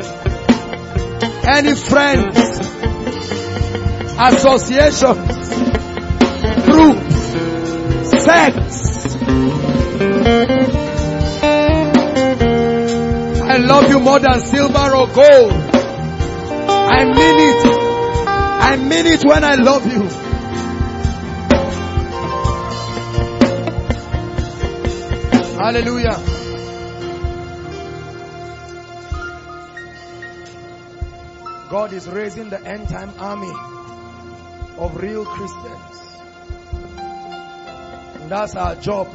any friends, associations, groups, sects. I love you more than silver or gold. I mean it. I mean it when I love you. Hallelujah. God is raising the end time army of real Christians. And that's our job.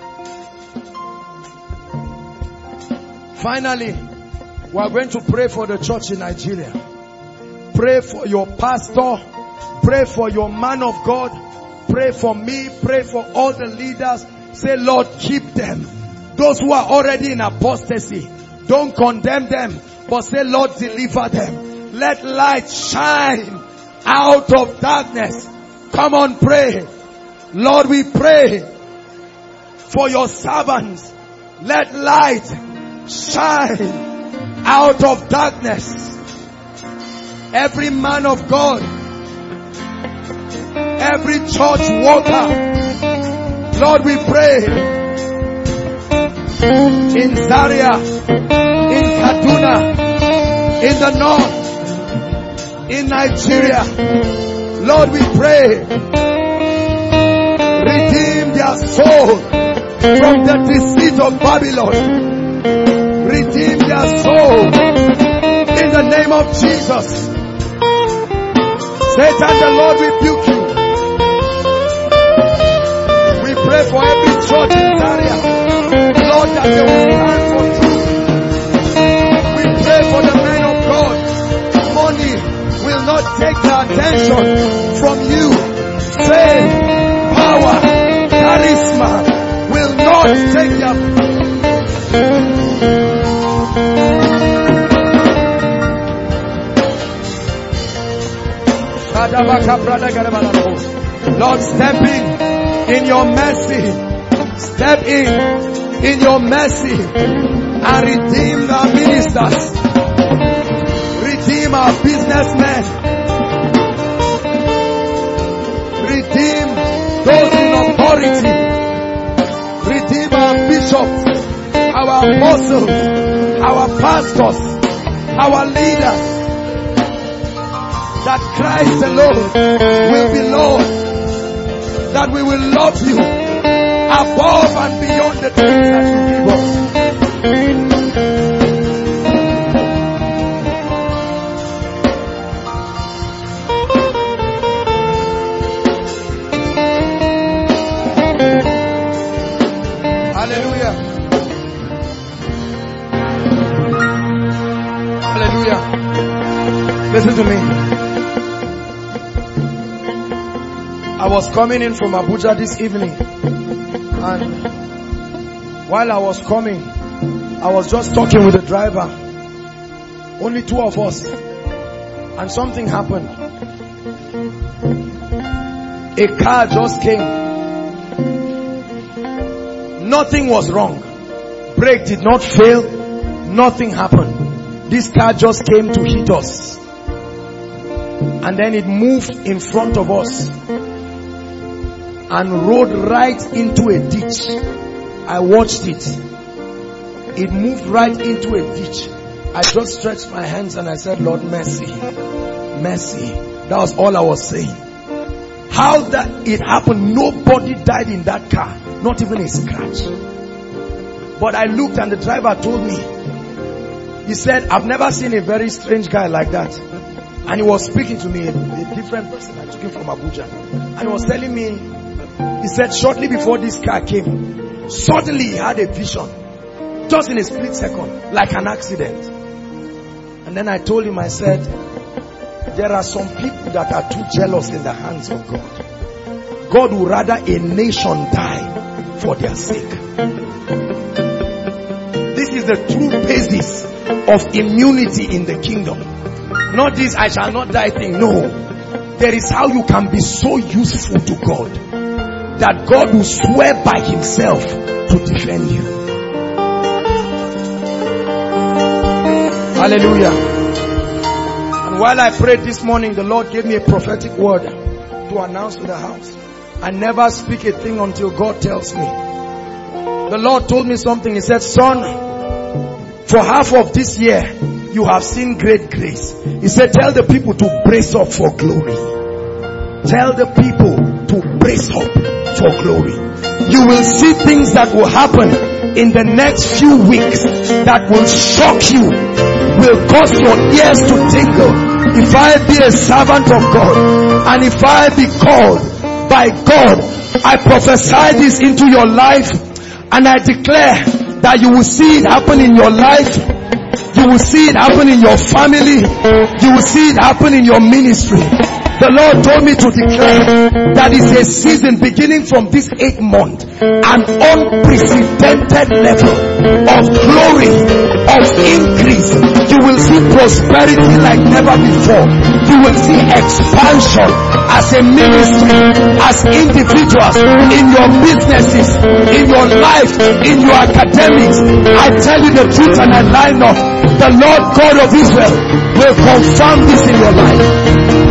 Finally, we are going to pray for the church in Nigeria. Pray for your pastor. Pray for your man of God. Pray for me. Pray for all the leaders. Say, Lord, keep them. Those who are already in apostasy, don't condemn them, but say, Lord, deliver them. Let light shine out of darkness. Come on, pray. Lord, we pray for your servants. Let light shine out of darkness. Every man of God, every church worker, Lord, we pray in Zaria, in Kaduna, in the north, in Nigeria. Lord, we pray, redeem their soul from the deceit of Babylon. Redeem their soul in the name of Jesus. Satan, the Lord rebuke you. We pray for every church in Zaria, Lord, that they will stand for truth. We pray for the men of God. Money will not take the attention from you. Fame, power, charisma will not take their Lord, step in in your mercy. Step in in your mercy and redeem our ministers. Redeem our businessmen. Redeem those in authority. Redeem our bishops, our apostles, our pastors, our leaders. That Christ alone will be Lord. That we will love you above and beyond the things that you give us. Hallelujah. Hallelujah. Listen to me. I was coming in from Abuja this evening, and while I was coming, I was just talking with the driver, only two of us, and something happened. A car just came. Nothing was wrong. Brake did not fail. Nothing happened. This car just came to hit us, and then it moved in front of us and rode right into a ditch. I watched it. It moved right into a ditch. I just stretched my hands and I said, Lord, mercy, mercy. That was all I was saying. How that it happened, nobody died in that car, not even a scratch. But I looked and the driver told me, he said, I've never seen a very strange guy like that. And he was speaking to me, a, a different person. I took him from Abuja. And he was telling me, he said shortly before this car came, suddenly he had a vision. Just in a split second, like an accident. And then I told him, I said, There are some people that are too jealous in the hands of God. God would rather a nation die for their sake. This is the true basis of immunity in the kingdom. Not this I shall not die thing. No. There is how you can be so useful to God that God will swear by himself to defend you. Hallelujah. And while I prayed this morning, the Lord gave me a prophetic word to announce to the house. I never speak a thing until God tells me. The Lord told me something. He said, son, for half of this year, you have seen great grace. He said, tell the people to brace up for glory. Tell the people to brace up for glory. You will see things that will happen in the next few weeks that will shock you, will cause your ears to tingle. If I be a servant of God, and if I be called by God, I prophesy this into your life, and I declare that you will see it happen in your life. You will see it happen in your family. You will see it happen in your ministry. The Lord told me to declare that it's a season beginning from this eighth month, an unprecedented level of glory, of increase. You will see prosperity like never before. You will see expansion as a ministry, as individuals, in your businesses, in your life, in your academics. I tell you the truth and I line up. The Lord God of Israel will confirm this in your life.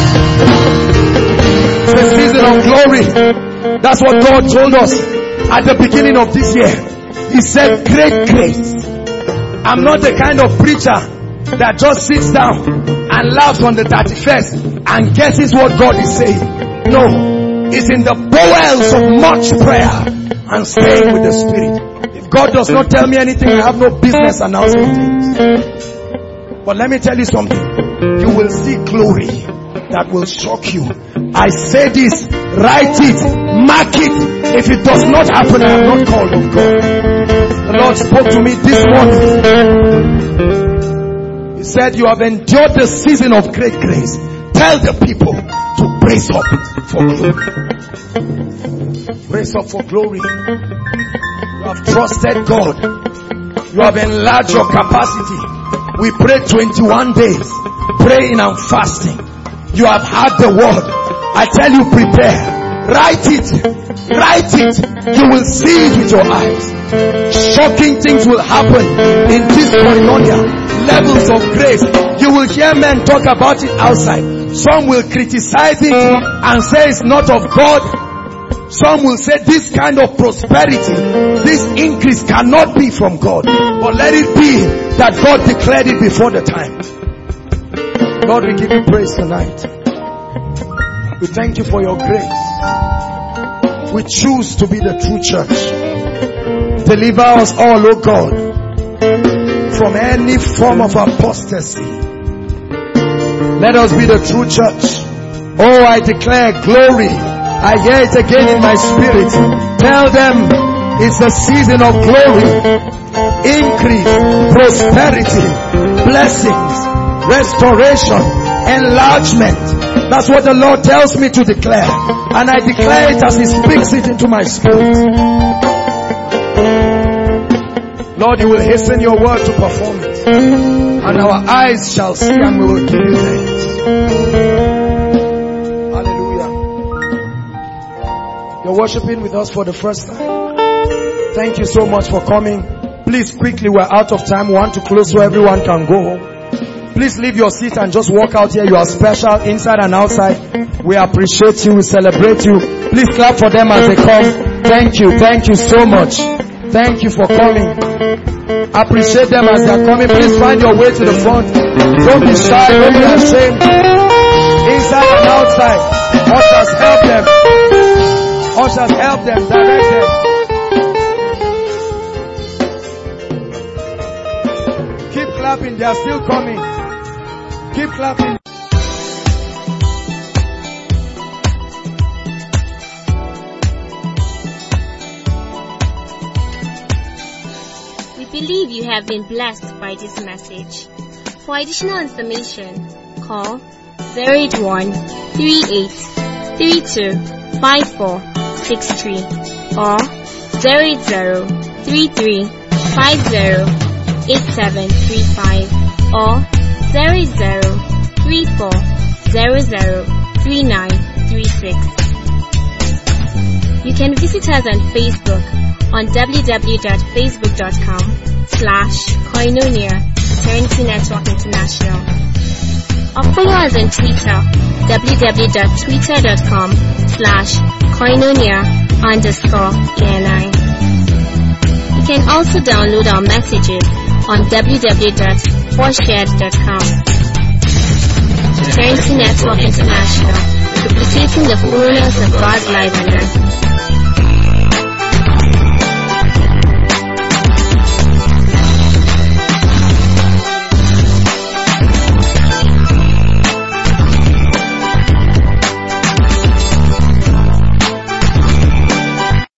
The season of glory. That's what God told us at the beginning of this year. He said, great grace. I'm not the kind of preacher that just sits down and laughs on the thirty-first and guesses what God is saying. No, it's in the bowels of much prayer and staying with the Spirit. If God does not tell me anything, I have no business announcing things. But let me tell you something. You will see glory that will shock you. I say this, write it, mark it. If it does not happen, I am not called of God. The Lord spoke to me this morning. He said, you have endured the season of great grace. Tell the people to brace up for glory. Brace up for glory. You have trusted God. You have enlarged your capacity. We prayed twenty-one days, praying and fasting. You have heard the word. I tell you, prepare. Write it. Write it. You will see it with your eyes. Shocking things will happen in this koinonia. Levels of grace. You will hear men talk about it outside. Some will criticize it and say it's not of God. Some will say this kind of prosperity, this increase cannot be from God. But let it be that God declared it before the time. Lord, we give you praise tonight. We thank you for your grace. We choose to be the true church. Deliver us all, O God, from any form of apostasy. Let us be the true church. Oh, I declare glory. I hear it again in my spirit. Tell them it's a season of glory, increase, prosperity, blessings, restoration, enlargement. That's what the Lord tells me to declare. And I declare it as He speaks it into my spirit. Lord, you will hasten your word to perform it. And our eyes shall see and we will give you thanks. Hallelujah. You're worshiping with us for the first time. Thank you so much for coming. Please quickly, we're out of time. We want to close so everyone can go home. Please leave your seat and just walk out here. You are special inside and outside. We appreciate you. We celebrate you. Please clap for them as they come. Thank you. Thank you so much. Thank you for coming. Appreciate them as they are coming. Please find your way to the front. Don't be shy. Don't be ashamed. Inside and outside. Ushers, help them. Ushers, help them. Direct them. Keep clapping. They are still coming. Keep clapping. We believe you have been blessed by this message. For additional information, call zero eight one, three eight three two, five four six three or zero eight zero, three three five zero, eight seven three five or zero eight zero, three four zero zero, three nine three six. You can visit us on Facebook on w w w dot facebook dot com slash Koinonia Eternity Network International, or follow us on Twitter, w w w dot twitter dot com slash Koinonia underscore A N I. You can also download our messages on w w w dot forshared dot com. Eternity Network International, duplicating the fullness of God's life on earth.